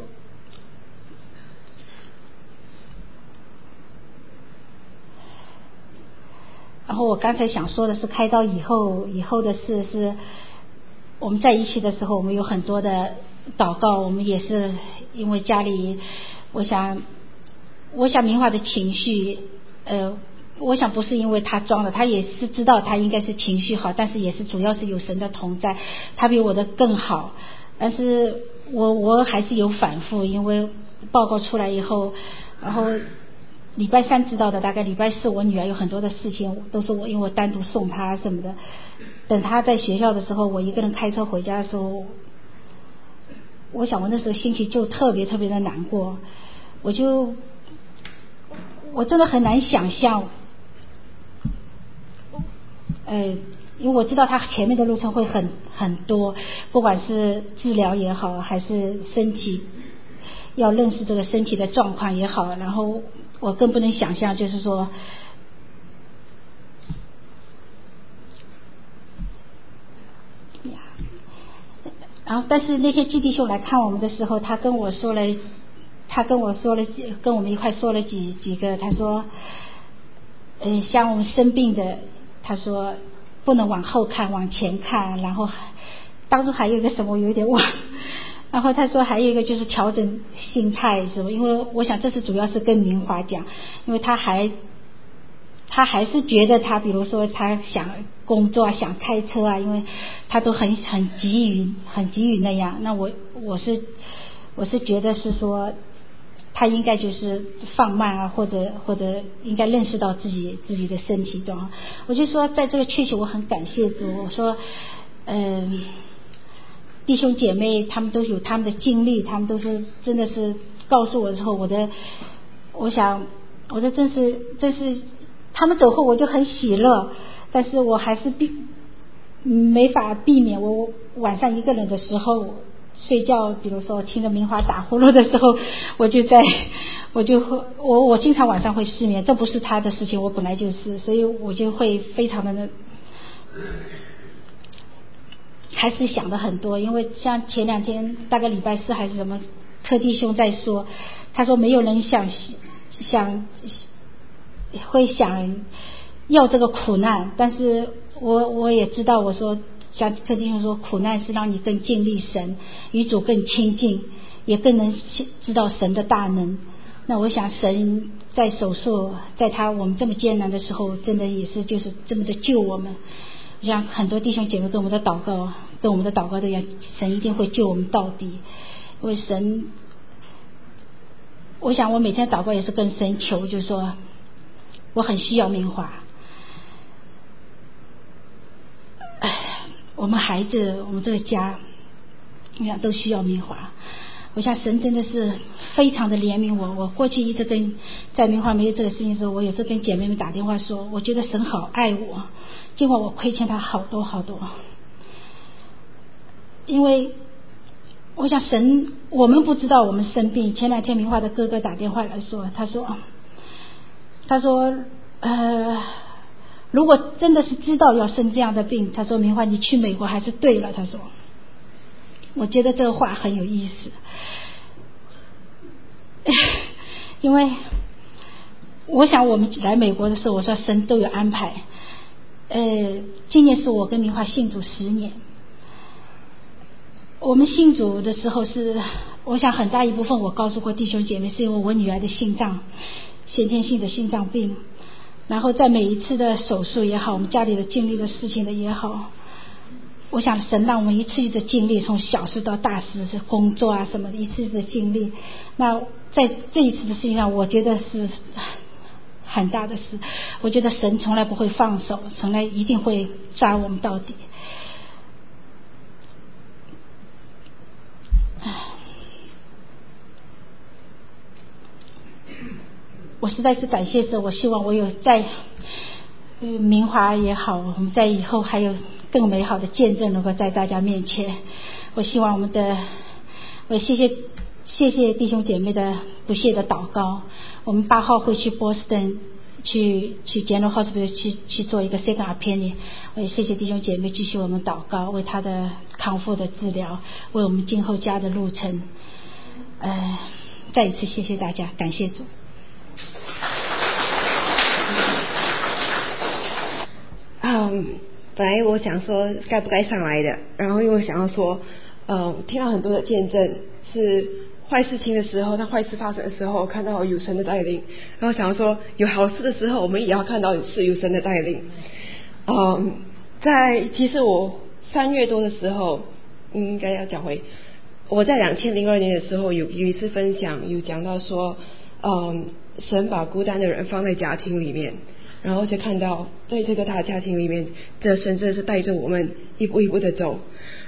然后我刚才想说的是开刀以后以后的事，是我们在一起的时候我们有很多的祷告，我们也是因为家里，我想我想明华的情绪呃我想不是因为他装的，他也是知道他应该是情绪好，但是也是主要是有神的同在，他比我的更好，但是我我还是有反复，因为报告出来以后，然后礼拜三知道的，大概礼拜四我女儿有很多的事情都是我因为我单独送她什么的，等她在学校的时候，我一个人开车回家的时候， 我想我那时候心情就特别特别的难过，我就我真的很难想象，呃，因为我知道他前面的路程会很很多，不管是治疗也好，还是身体要认识这个身体的状况也好，然后我更不能想象，就是说，然后但是那些基弟兄来看我们的时候，他跟我说了，他跟我说了，跟我们一块说了几几个，他说，呃，像我们生病的，他说不能往后看，往前看，然后当中还有一个什么，我有点忘。然后他说还有一个就是调整心态什么，因为我想这是主要是跟明华讲，因为他还他还是觉得他比如说他想工作啊，想开车啊，因为他都很很急于很急于那样。那我我是我是觉得是说他应该就是放慢啊，或者或者应该认识到自己自己的身体状况。我就说在这个确实我很感谢主，我说嗯。呃弟兄姐妹他们都有他们的经历，他们都是真的是告诉我之后，我的我想我的真是真是他们走后我就很喜乐，但是我还是避没法避免我晚上一个人的时候睡觉，比如说听着明华打呼噜的时候，我就在我就会我我经常晚上会失眠，这不是他的事情，我本来就是，所以我就会非常的还是想的很多。因为像前两天大概礼拜四还是什么，柯弟兄在说，他说没有人想想会想要这个苦难，但是我我也知道，我说像柯弟兄说，苦难是让你更尽力神，与主更亲近，也更能知道神的大能。那我想神在手术，在他我们这么艰难的时候，真的也是就是这么的救我们。像很多弟兄姐妹跟我们的祷告跟我们的祷告的一样，神一定会救我们到底。因为神，我想我每天祷告也是跟神求，就是说我很需要明华，哎，我们孩子我们这个家我想都需要明华。我想神真的是非常的怜悯我。我过去一直跟在明华没有这个事情的时候，我有时跟姐妹们打电话说，我觉得神好爱我，尽管我亏欠他好多好多。因为我想神，我们不知道我们生病。前两天明华的哥哥打电话来说，他说他说呃如果真的是知道要生这样的病，他说明华你去美国还是对了。他说我觉得这个话很有意思，因为我想我们来美国的时候，我说神都有安排。呃，今年是我跟明华信主十年。我们信主的时候是，我想很大一部分我告诉过弟兄姐妹，是因为我女儿的心脏先天性的心脏病，然后在每一次的手术也好，我们家里的经历的事情的也好，我想神让我们一次一次的经历，从小事到大事，是工作啊什么的，一次一次的经历。那在这一次的事情上，我觉得是很大的事。我觉得神从来不会放手，从来一定会抓我们到底。我实在是感谢神，我希望我有在呃明华也好，我们在以后还有更美好的见证能够在大家面前。我希望我们的，我谢谢谢谢弟兄姐妹的不懈的祷告。我们八号会去波士顿，去去 General Hospital 去去做一个 second opinion。我也谢谢弟兄姐妹继续我们祷告，为他的康复的治疗，为我们今后家的路程。呃，再一次谢谢大家，感谢主。 嗯，本来我想说该不该上来的，然后因为我想要说，嗯，听到很多的见证是坏事情的时候，当坏事发生的时候，看到有神的带领，然后想要说有好事的时候，我们也要看到是有神的带领。嗯，在其实我三月多的时候，应该要讲回我在两千零二年的时候有有一次分享，有讲到说，嗯，神把孤单的人放在家庭里面。然后就看到在这个大家庭里面，这神真的是带着我们一步一步的走。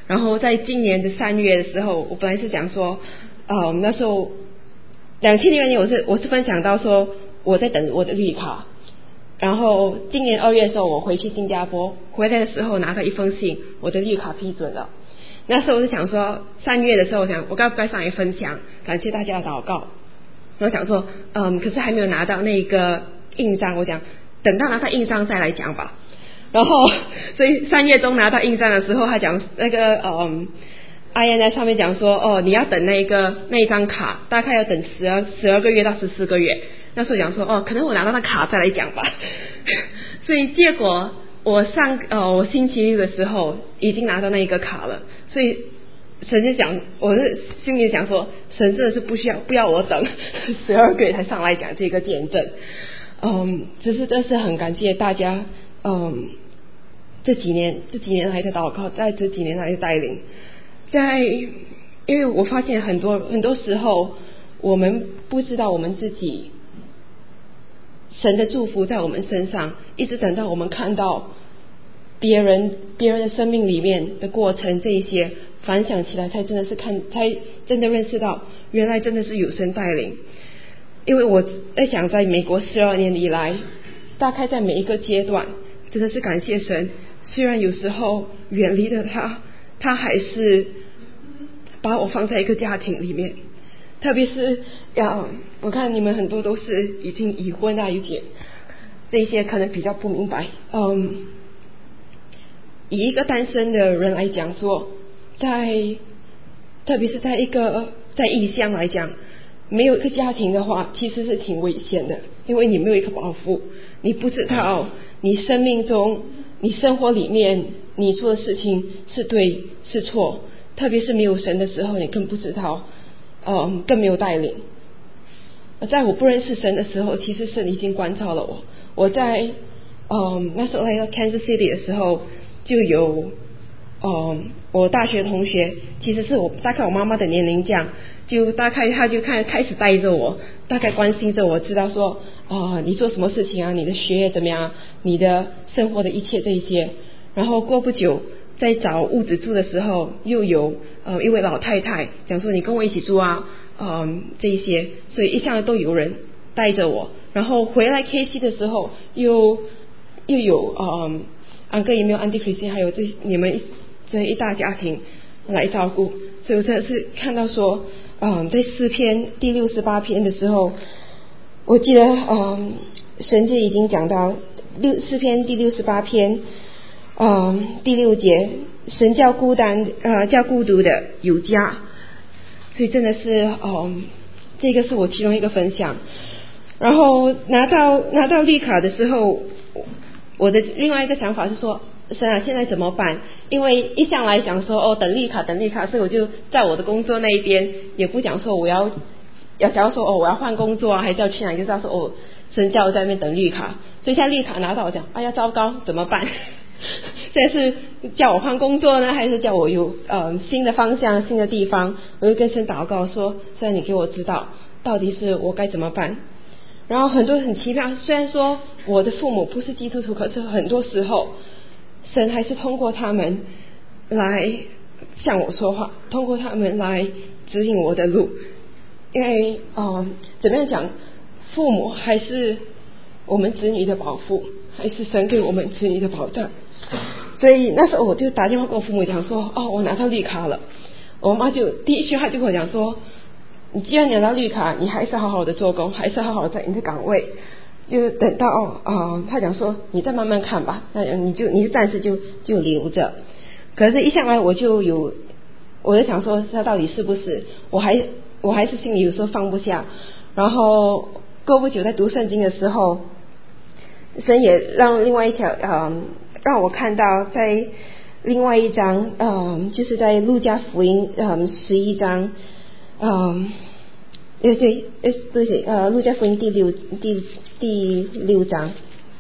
然后在今年的三月的时候，我本来是讲说，呃，那时候两千零二年我是我是分享到说我在等我的绿卡，然后今年二月的时候我回去新加坡，回来的时候拿到一封信，我的绿卡批准了。那时候我就想说，三月的时候我想我该不该上来分享，感谢大家的祷告。我想说，嗯，可是还没有拿到那个印章，我讲等到拿到印章再来讲吧。然后，所以三月中拿到印章的时候，他讲那个嗯 ，I N S 上面讲说，哦，你要等那个那一张卡，大概要等十二十二个月到十四个月。那时候讲说，哦，可能我拿到那卡再来讲吧。所以结果我上呃我星期六的时候已经拿到那一个卡了，所以神就讲，我是心里想说，神真的是不需要不要我等十二个月才上来讲这个见证。嗯，只是真是很感谢大家，嗯，这几年这几年来的祷告，在这几年来的带领，在因为我发现很多很多时候我们不知道我们自己神的祝福在我们身上，一直等到我们看到别人别人的生命里面的过程，这一些反想起来，才真的是看，才真的认识到，原来真的是有神带领。因为我在想，在美国十二年以来，大概在每一个阶段，真的是感谢神。虽然有时候远离了他，他还是把我放在一个家庭里面。特别是呀，我看你们很多都是已经已婚啊，有点这些可能比较不明白。嗯，以一个单身的人来讲说，在特别是在一个在异乡来讲，没有一个家庭的话，其实是挺危险的，因为你没有一个保护，你不知道你生命中你生活里面你做的事情是对是错，特别是没有神的时候，你更不知道，嗯，更没有带领。在我不认识神的时候，其实神已经关照了我。我在嗯那时候来到 Kansas City 的时候，就有嗯我大学同学，其实是我大概我妈妈的年龄这样，就大概他就看开始带着我，大概关心着我，知道说啊、呃、你做什么事情啊，你的学业怎么样，你的生活的一切这一些。然后过不久在找屋子住的时候，又有呃一位老太太讲说你跟我一起住啊，嗯、呃、这一些，所以一向都有人带着我。然后回来 K C 的时候，又又有嗯安哥也没有安迪克西，还有这你们这一大家庭来照顾。所以我真的是看到说，嗯，在诗篇第六十八篇的时候，我记得嗯神就已经讲到六诗篇第六十八篇。嗯，第六节，神叫孤单呃叫孤独的有家，所以真的是嗯，这个是我其中一个分享。然后拿到拿到绿卡的时候，我的另外一个想法是说，神啊，现在怎么办？因为一向来讲说哦等绿卡等绿卡，所以我就在我的工作那一边也不讲说我要要假如说哦我要换工作啊，还是要去哪，就知道说哦神叫我在那边等绿卡，所以现在绿卡拿到我讲哎呀糟糕怎么办？现在是叫我换工作呢，还是叫我有呃新的方向新的地方？我就跟神祷告说，现在你给我知道到底是我该怎么办。然后很多很奇妙，虽然说我的父母不是基督徒，可是很多时候神还是通过他们来向我说话，通过他们来指引我的路。因为呃怎么样讲，父母还是我们子女的保护，还是神给我们子女的保障。所以那时候我就打电话跟我父母讲说，哦我拿到绿卡了。我妈就第一句话就跟我讲说，你既然拿到绿卡，你还是好好的做工，还是好好在你的岗位，就等到呃他讲说你再慢慢看吧，那你就你就暂时就就留着。可是一向来我就有我就想说他到底是不是，我还我还是心里有时候放不下。然后过不久在读圣经的时候，神也让另外一条嗯让我看到在另外一章嗯就是在路加福音嗯十一章嗯对对对对呃路加福音第六第第六章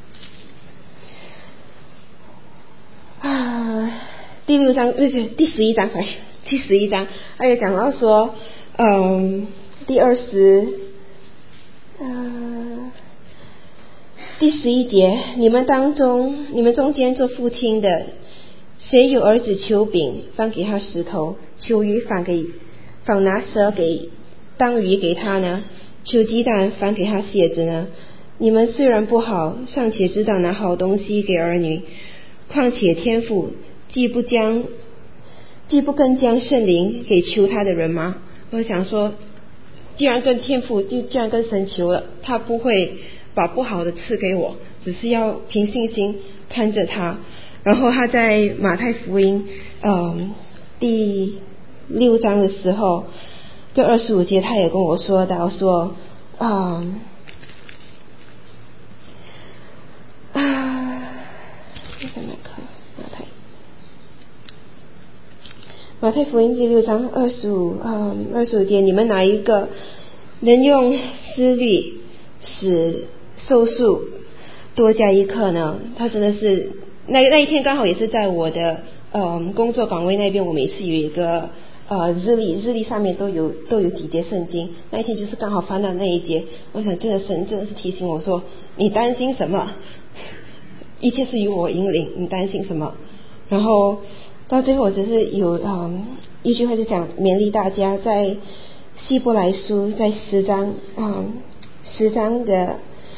啊第六章对对第十一章sorry第十一章他也讲到说嗯第二十呃第十一节，你们当中你们中间做父亲的谁有儿子求饼，反给他石头；求鱼，反给反拿蛇给当鱼给他呢？求鸡蛋，反给他蝎子呢？你们虽然不好，尚且知道拿好东西给儿女，况且天父既不将既不更将圣灵给求他的人吗？我想说，既然跟天父就既然跟神求了，他不会把不好的赐给我，只是要凭信心看着他。然后他在马太福音嗯第六章的时候第二十五节，他也跟我说到说嗯啊在哪个马太马太福音第六章二十五嗯二十五节，你们哪一个能用思虑使寿数多加一刻呢？他真的是那那一天刚好也是在我的呃工作岗位那边，我每次有一个呃日历，日历上面都有都有几节圣经，那一天就是刚好翻到那一节。我想真的神真的是提醒我说，你担心什么？一切是由我引领，你担心什么？然后到最后我只是有嗯一句话就讲勉励大家，在希伯来书在十章嗯十章的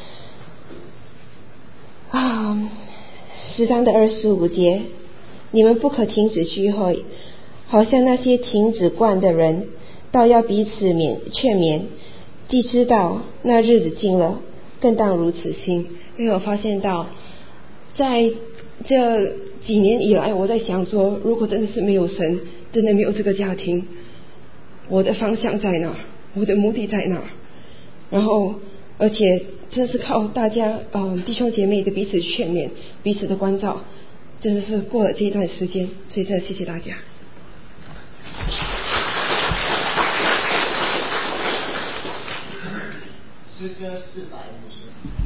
啊十章的二十五节，你们不可停止聚会，好像那些停止惯的人，倒要彼此勉劝勉，既知道那日子近了，更当如此心。因为我发现到在这几年以来，我在想说，如果真的是没有神，真的没有这个家庭，我的方向在哪？我的目的在哪？然后而且这是靠大家嗯弟兄姐妹的彼此劝勉，彼此的关照，真的是过了这一段时间，所以真的谢谢大家。 诗歌四百五十。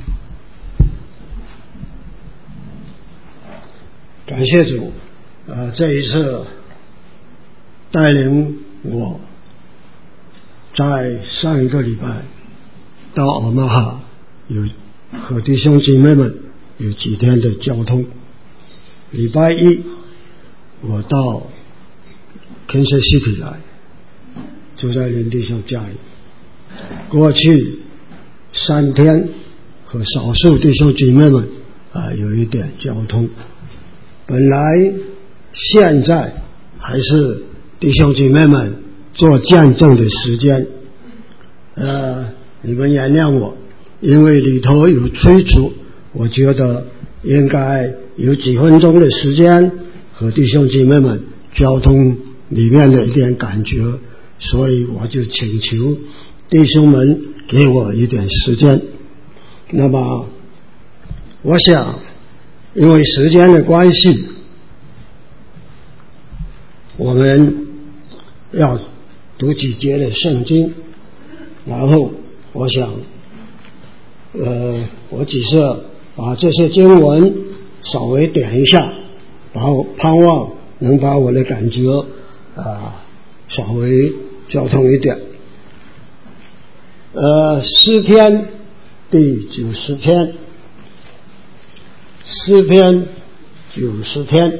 感谢主，呃，这一次带领我在上一个礼拜到奥马哈，有和弟兄姐妹们有几天的交通。礼拜一我到 Kansas City 来，住在林弟兄家里。过去三天和少数弟兄姐妹们啊、呃、有一点交通。本来现在还是弟兄姐妹们做见证的时间，呃，你们原谅我，因为里头有催促，我觉得应该有几分钟的时间和弟兄姐妹们交通里面的一点感觉，所以我就请求弟兄们给我一点时间。那么我想因为时间的关系，我们要读几节的圣经，然后我想呃，我只是把这些经文稍微点一下，然后盼望能把我的感觉啊、呃、稍微交通一点。呃，诗篇第九十篇，诗篇九十篇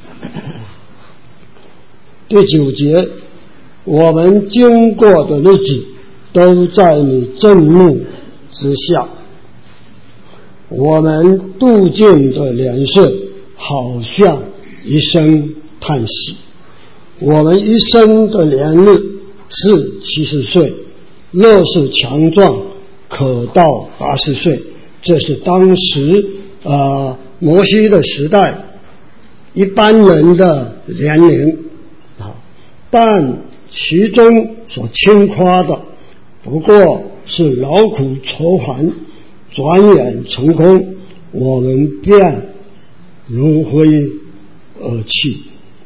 第九节，我们经过的日子都在你正目之下，我们度尽的年岁好像一声叹息，我们一生的年日是七十岁，若是强壮可到八十岁，这是当时呃摩西的时代一般人的年龄啊，但其中所轻夸的不过是劳苦愁烦，转眼成空，我们便如灰而去。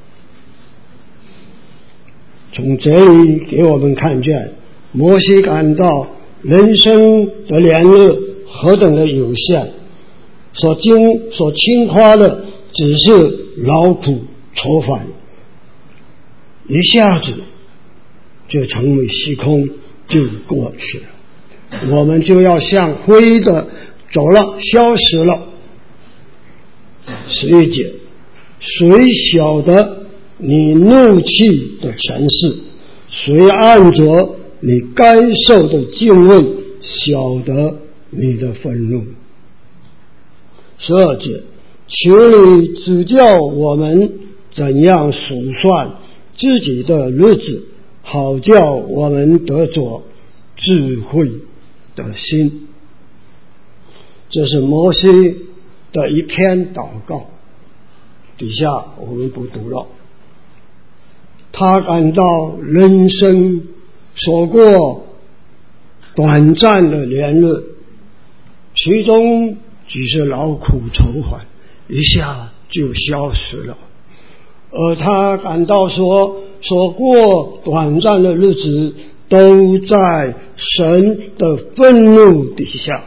从这里给我们看见，摩西感到人生的年日何等的有限，所经所轻夸的只是劳苦愁烦，一下子就成为虚空，就过去了，我们就要像灰的走了，消失了。十一节， 谁晓得你怒气的权势？谁按着你该受的敬畏晓得你的愤怒？十二节，求你指教我们怎样数算自己的日子，好叫我们得着智慧的心。这是摩西的一篇祷告，底下我们不读了。他感到人生所过短暂的年日，其中只是劳苦愁烦，一下就消失了。而他感到说所过短暂的日子都在神的愤怒底下，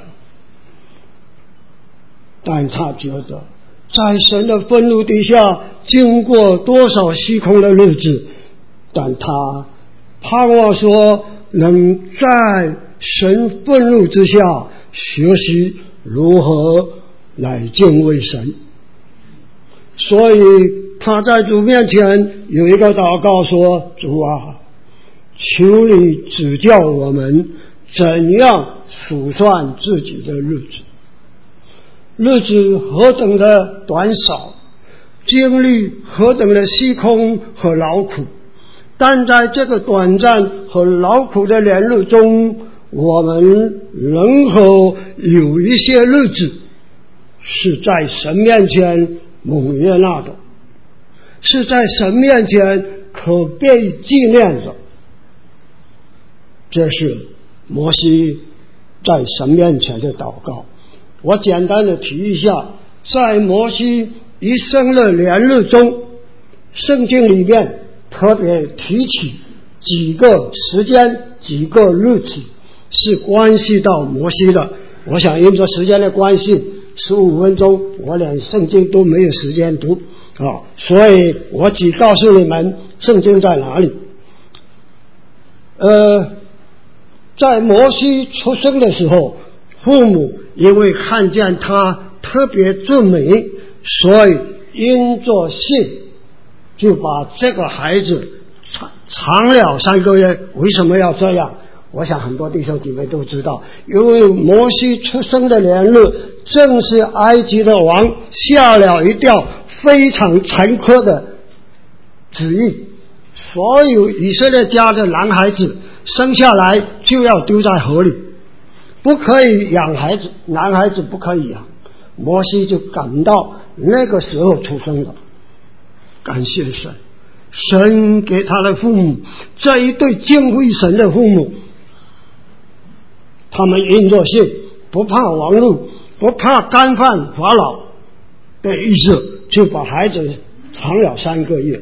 但他觉得在神的愤怒底下经过多少虚空的日子，但他盼望说能在神愤怒之下学习如何来敬畏神。所以他在主面前有一个祷告说，主啊，求你指教我们怎样数算自己的日子，日子何等的短少，经历何等的虚空和劳苦，但在这个短暂和劳苦的年日中，我们能够有一些日子是在神面前蒙悦纳的，是在神面前可被纪念的。这是摩西在神面前的祷告。我简单的提一下，在摩西一生的年日中，圣经里面特别提起几个时间几个日子是关系到摩西的。我想因着时间的关系，十五分钟我连圣经都没有时间读啊，所以我只告诉你们圣经在哪里。呃，在摩西出生的时候，父母因为看见他特别俊美，所以因着信就把这个孩子藏了三个月。为什么要这样？我想很多弟兄姐妹都知道，因为摩西出生的年日正是埃及的王下了一条非常残酷的旨意，所有以色列家的男孩子生下来就要丢在河里，不可以养孩子，男孩子不可以养。摩西就感到那个时候出生的，感谢神，神给他的父母，这一对敬畏神的父母，他们因着信，不怕王怒，不怕干犯法老的意思，就把孩子藏了三个月。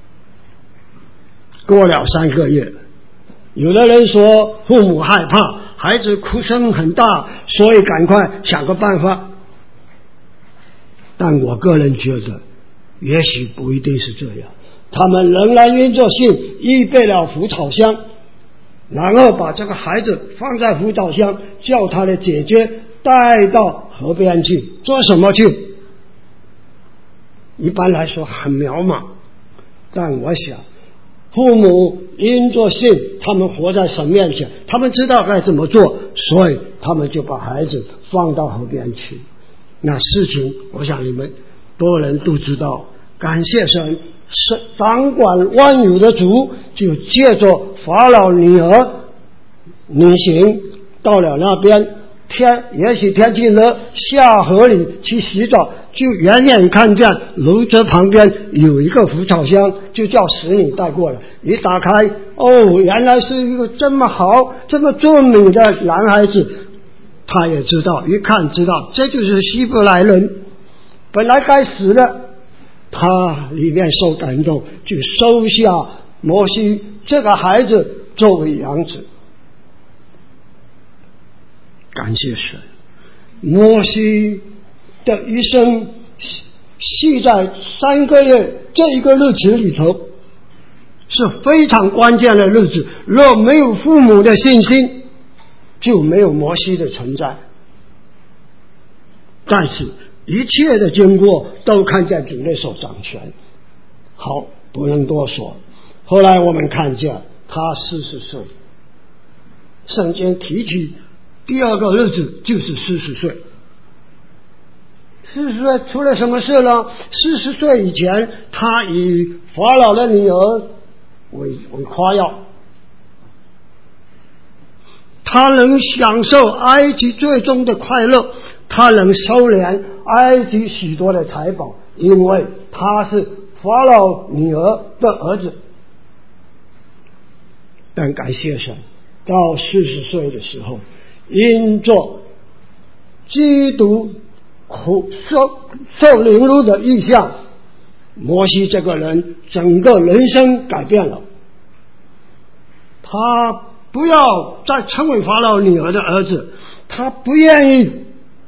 过了三个月，有的人说父母害怕孩子哭声很大，所以赶快想个办法。但我个人觉得也许不一定是这样，他们仍然因着信预备了蒲草箱，然后把这个孩子放在蒲草箱，叫他的姐姐带到河边去。做什么去？一般来说很渺茫，但我想父母因着信，他们活在神面前，他们知道该怎么做，所以他们就把孩子放到河边去。那事情我想你们多人都知道，感谢神，是掌管万有的主就借着法老女儿旅行到了那边，天也许天气热，下河里去洗澡，就远远看见楼子旁边有一个蒲草箱，就叫使女带过来。一打开，哦，原来是一个这么好这么俊美的男孩子。他也知道，一看知道这就是希伯来人，本来该死的，他里面受感动，就收下摩西这个孩子作为养子。感谢神，摩西的一生系在三个月这一个日子里头，是非常关键的日子。若没有父母的信心，就没有摩西的存在。但是一切的经过都看在主的手掌权。好，不能多说。后来我们看见他四十岁，圣经提起第二个日子就是四十岁。四十岁出了什么事呢？四十岁以前，他以法老的女儿为为夸耀，他能享受埃及最终的快乐，他能收敛埃及许多的财宝，因为他是法老女儿的儿子。但感谢神，到四十岁的时候，因着基督苦受受凌辱的意象，摩西这个人整个人生改变了。他不要再成为法老女儿的儿子，他不愿意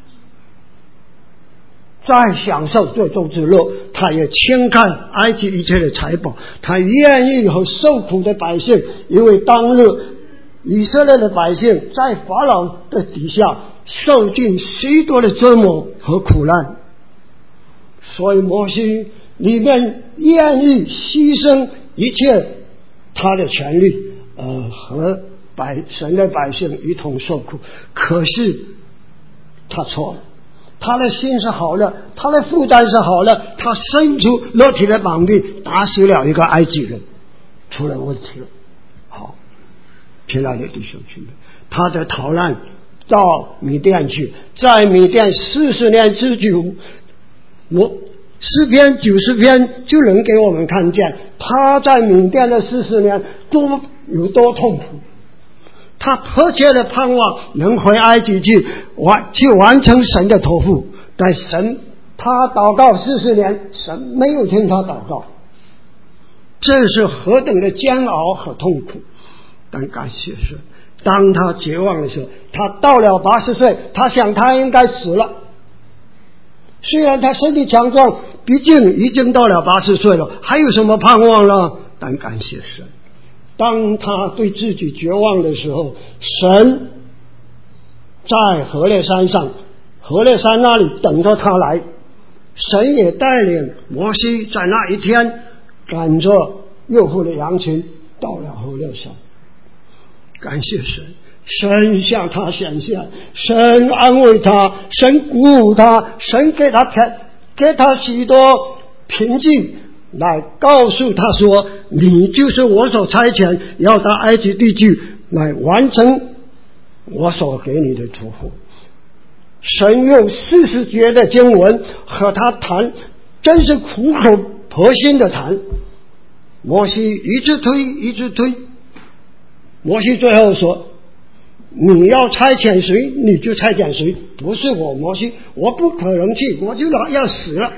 再享受最终之乐，他也轻看埃及一切的财宝，他愿意和受苦的百姓，因为当日以色列的百姓在法老的底下受尽许多的折磨和苦难，所以摩西里面愿意牺牲一切他的权利，呃，和百神的百姓一同受苦。可是他错了，他的心是好的，他的负担是好的，他伸出肉体的膀臂打死了一个埃及人，出了问题了。好，亲爱的弟兄姐妹，他的逃难到米甸去，在米甸四十年之久，我诗篇九十篇就能给我们看见他在米甸的四十年多有多痛苦。他迫切的盼望能回埃及去完去完成神的托付，但神他祷告四十年，神没有听他祷告，这是何等的煎熬和痛苦。但感谢神，当他绝望的时候，他到了八十岁，他想他应该死了。虽然他身体强壮，毕竟已经到了八十岁了，还有什么盼望呢？但感谢神，当他对自己绝望的时候，神在何烈山上，何烈山那里等着他来。神也带领摩西在那一天赶着幼妇的羊群到了何烈山。感谢神，神向他显现，神安慰他，神鼓舞他，神给他给他许多凭据，来告诉他说，你就是我所差遣要到埃及地去来完成我所给你的嘱咐。神用四十节的经文和他谈，真是苦口婆心的谈。摩西一直推一直推，摩西最后说，你要差遣谁你就差遣谁，不是我摩西，我不可能去，我就要死了。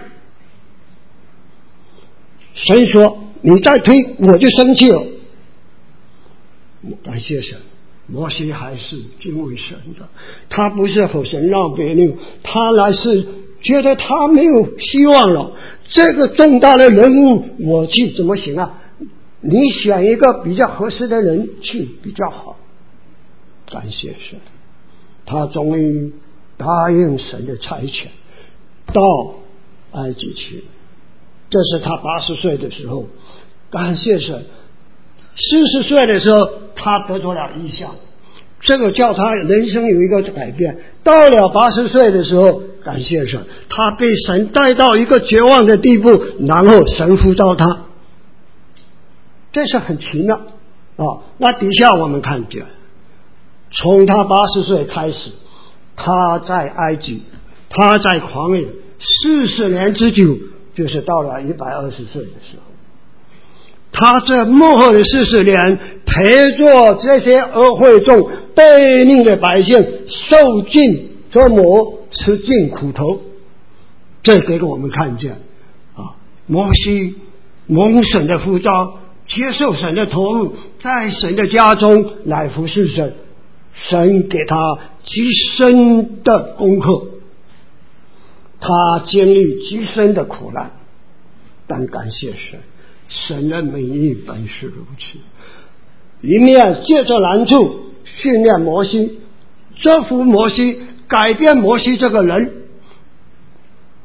神说你再推我就生气了。感谢神，摩西还是敬畏神的，他不是和神闹别扭，他乃是觉得他没有希望了，这个重大的人物我去怎么行啊？你选一个比较合适的人去比较好。感谢神，他终于答应神的差遣到埃及去，这是他八十岁的时候。感谢神，四十岁的时候他得着了异象，这个叫他人生有一个改变。到了八十岁的时候，感谢神，他被神带到一个绝望的地步，然后神呼召他，这是很奇妙啊。那底下我们看见，从他八十岁开始，他在埃及，他在旷野四十年之久，就是到了一百二十岁的时候，他这幕后的四十年陪着这些恶会众悖逆的百姓受尽折磨，吃尽苦头。这给我们看见啊，摩西蒙神的呼召，接受神的托付，在神的家中来服侍神，神给他极深的功课，他经历极深的苦难，但感谢神，神的美意本是如此。一面借着难处训练摩西，折服摩西，改变摩西这个人，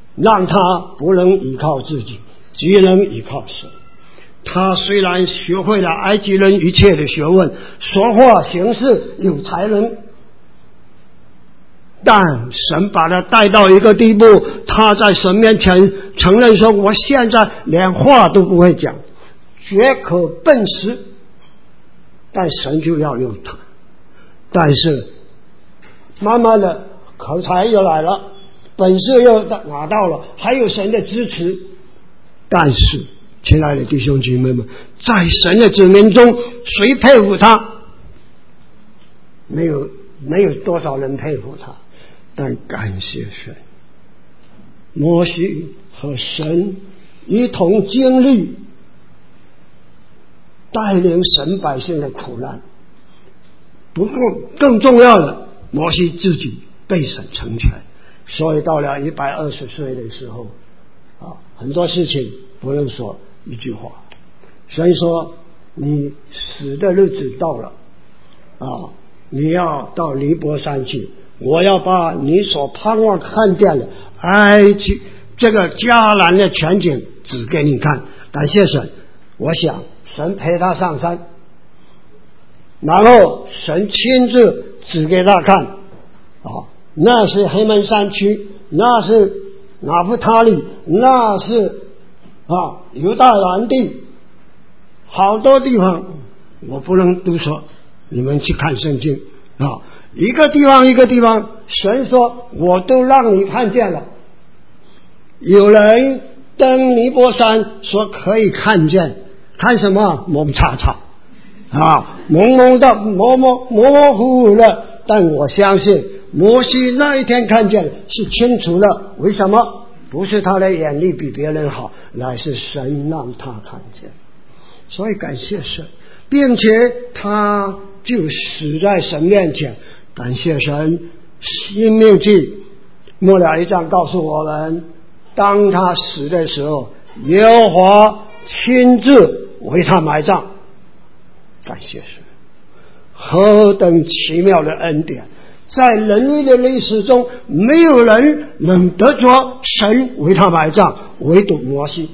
让他不能依靠自己，只能依靠神。他虽然学会了埃及人一切的学问，说话行事有才能，但神把他带到一个地步，他在神面前承认说，我现在连话都不会讲，绝可笨实，但神就要用他。但是慢慢的口才又来了，本事又拿到了，还有神的支持。但是亲爱的弟兄姐妹们，在神的子民中，谁佩服他？没有没有多少人佩服他，但感谢神，摩西和神一同经历带领神百姓的苦难。不过更重要的，摩西自己被神成全，所以到了一百二十岁的时候啊，很多事情不能说一句话。神说你死的日子到了啊，你要到尼泊山去，我要把你所盼望看见的埃及这个迦南的全景指给你看。感谢神，我想神陪他上山，然后神亲自指给他看啊，那是黑门山区，那是拿弗他利，那是啊犹大兰地，好多地方我不能都说，你们去看圣经啊，一个地方一个地方，神说我都让你看见了。有人登尼泊山说可以看见，看什么？蒙查查啊，蒙蒙的，模模模模糊糊的，但我相信摩西那一天看见是清楚的。为什么？不是他的眼力比别人好，乃是神让他看见。所以感谢神，并且他就死在神面前。感谢神，申命记末了一章告诉我们，当他死的时候，耶和华亲自为他埋葬。感谢神，何等奇妙的恩典！在人类的历史中，没有人能得着神为他埋葬，唯独摩西。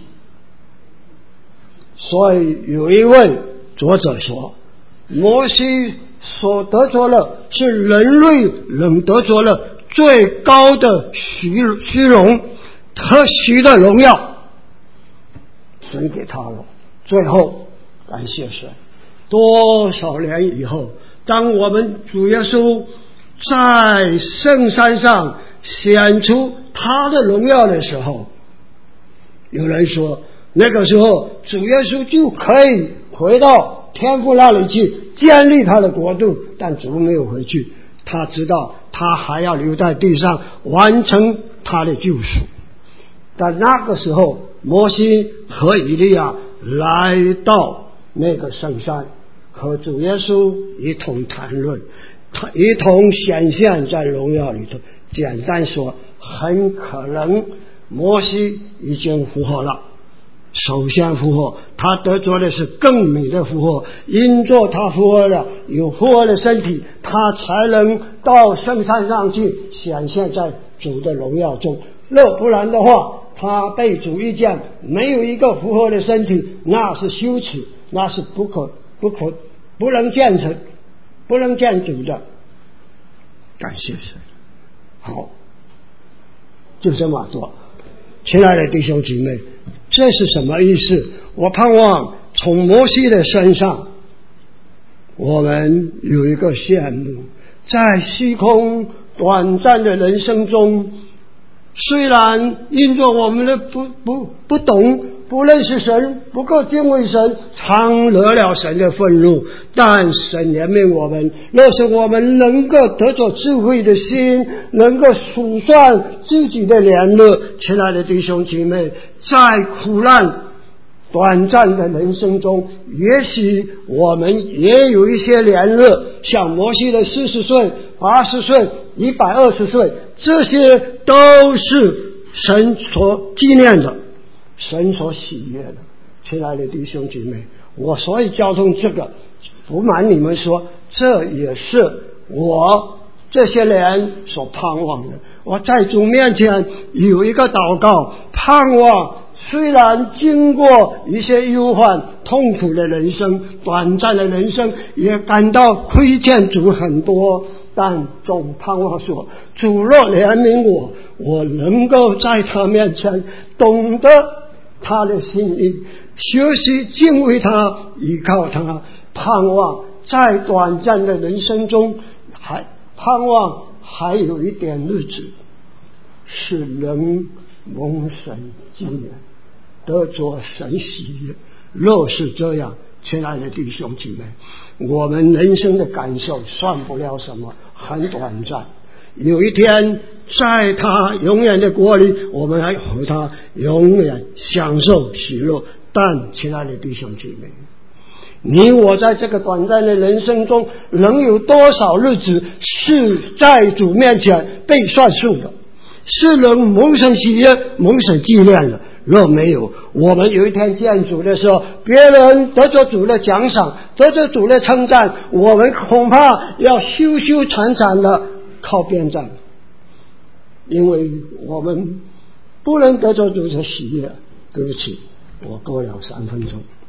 所以有一位作者说，摩西所得着了是人类能得着了最高的虚虚荣和虚的荣耀，神给他了。最后感谢神，多少年以后，当我们主耶稣在圣山上显出他的荣耀的时候，有人说那个时候主耶稣就可以回到天父那里去建立他的国度，但主没有回去，他知道他还要留在地上完成他的救赎。但那个时候摩西和以利亚来到那个圣山，和主耶稣一同谈论，他一同显现在荣耀里头。简单说，很可能摩西已经复活了，首先复活，他得着的是更美的复活，因着他复活了，有复活的身体，他才能到圣山上去显现在主的荣耀中。若不然的话，他被主遇见，没有一个复活的身体，那是羞耻，那是不可不可不能见成不能见主的。感谢神。好，就这么做。亲爱的弟兄姐妹，这是什么意思？我盼望从摩西的身上我们有一个羡慕，在虚空短暂的人生中，虽然因着我们的不不不懂，不认识神，不够敬畏神，常惹了神的愤怒，但神怜悯我们。若是我们能够得着智慧的心，能够数算自己的年日，亲爱的弟兄姐妹，在苦难短暂的人生中，也许我们也有一些年日，像摩西的四十岁、八十岁、一百二十岁，这些都是神所纪念的，神所喜悦的。亲爱的弟兄姐妹，我所以交通这个，不瞒你们说，这也是我这些年所盼望的。 我在主面前有一个祷告，盼望虽然经过一些忧患痛苦的人生，短暂的人生，也感到亏欠主很多，但总盼望说，主若怜悯我，我能够在他面前懂得他的心意，学习敬畏他，依靠他，盼望在短暂的人生中，还盼望还有一点日子是能蒙神纪念，得着神喜悦。若是这样，亲爱的弟兄姐妹，我们人生的感受算不了什么，很短暂。有一天在他永远的国里，我们还和他永远享受喜乐。但亲爱的弟兄姐妹，你我在这个短暂的人生中，能有多少日子是在主面前被算数的，是能蒙神喜悦、蒙神纪念的？若没有，我们有一天见主的时候，别人得着主的奖赏，得着主的称赞，我们恐怕要羞羞惨惨的靠边站，因为我们不能得着主的喜悦。对不起，我过了三分钟。